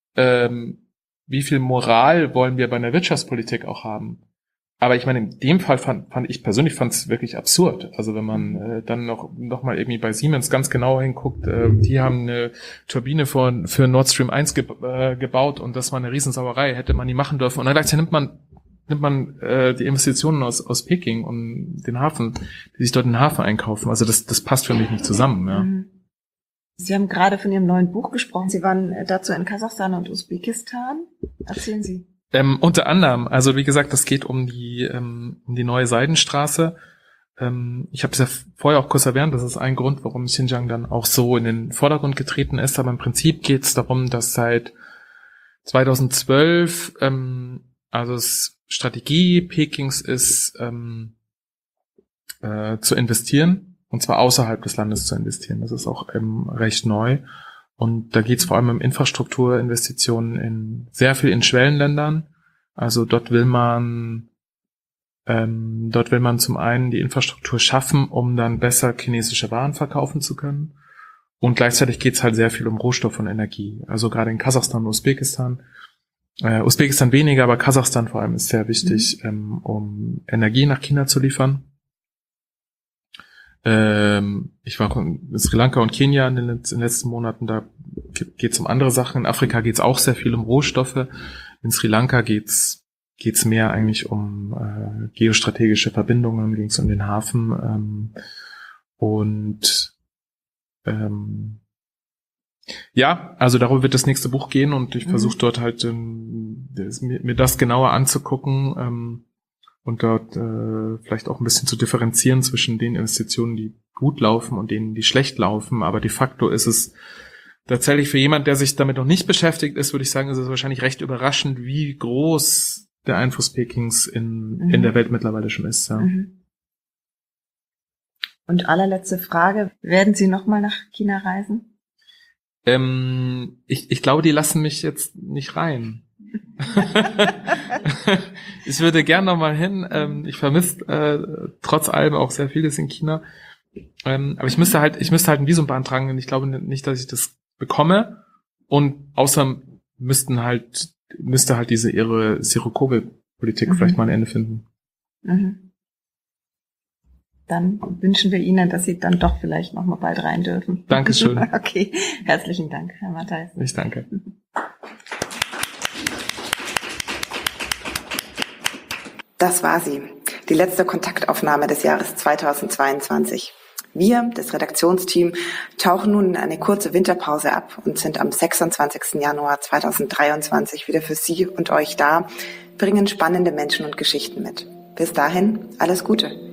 Moral wollen wir bei einer Wirtschaftspolitik auch haben. Aber ich meine, in dem Fall fand ich persönlich es wirklich absurd. Also wenn man dann noch mal irgendwie bei Siemens ganz genau hinguckt, die haben eine Turbine für Nord Stream 1 gebaut und das war eine Riesensauerei, hätte man nie machen dürfen. Und dann gleichzeitig nimmt man die Investitionen aus Peking und den Hafen, die sich dort in den Hafen einkaufen. Also das passt für mich nicht zusammen. Ja. Sie haben gerade von Ihrem neuen Buch gesprochen. Sie waren dazu in Kasachstan und Usbekistan. Erzählen Sie. Unter anderem, also wie gesagt, das geht um die neue Seidenstraße. Ich habe es ja vorher auch kurz erwähnt, das ist ein Grund, warum Xinjiang dann auch so in den Vordergrund getreten ist. Aber im Prinzip geht es darum, dass seit 2012 also Strategie Pekings ist, zu investieren, und zwar außerhalb des Landes zu investieren. Das ist auch recht neu. Und da geht es vor allem um Infrastrukturinvestitionen sehr viel in Schwellenländern. Also dort will man zum einen die Infrastruktur schaffen, um dann besser chinesische Waren verkaufen zu können. Und gleichzeitig geht es halt sehr viel um Rohstoff und Energie. Also gerade in Kasachstan und Usbekistan. Usbekistan weniger, aber Kasachstan vor allem ist sehr wichtig, um Energie nach China zu liefern. Ich war auch in Sri Lanka und Kenia in den letzten Monaten, da geht es um andere Sachen. In Afrika geht es auch sehr viel um Rohstoffe. In Sri Lanka geht's mehr eigentlich um geostrategische Verbindungen, ging es um den Hafen ja, also darüber wird das nächste Buch gehen und ich versuche dort halt mir das genauer anzugucken und dort vielleicht auch ein bisschen zu differenzieren zwischen den Investitionen, die gut laufen und denen, die schlecht laufen. Aber de facto ist es tatsächlich für jemand, der sich damit noch nicht beschäftigt ist, würde ich sagen, ist es wahrscheinlich recht überraschend, wie groß der Einfluss Pekings in der Welt mittlerweile schon ist. Ja. Und allerletzte Frage, werden Sie nochmal nach China reisen? Ich glaube, die lassen mich jetzt nicht rein. Ich würde gern noch mal hin. Ich vermisse trotz allem auch sehr vieles in China. Aber ich müsste halt ein Visum beantragen und ich glaube nicht, dass ich das bekomme. Und außer müsste halt diese ihre Zero-Covid-Politik vielleicht mal ein Ende finden. Dann wünschen wir Ihnen, dass Sie dann doch vielleicht noch mal bald rein dürfen. Dankeschön. Okay, herzlichen Dank, Herr Matthijs. Ich danke. Das war sie, die letzte Kontaktaufnahme des Jahres 2022. Wir, das Redaktionsteam, tauchen nun in eine kurze Winterpause ab und sind am 26. Januar 2023 wieder für Sie und euch da, bringen spannende Menschen und Geschichten mit. Bis dahin, alles Gute.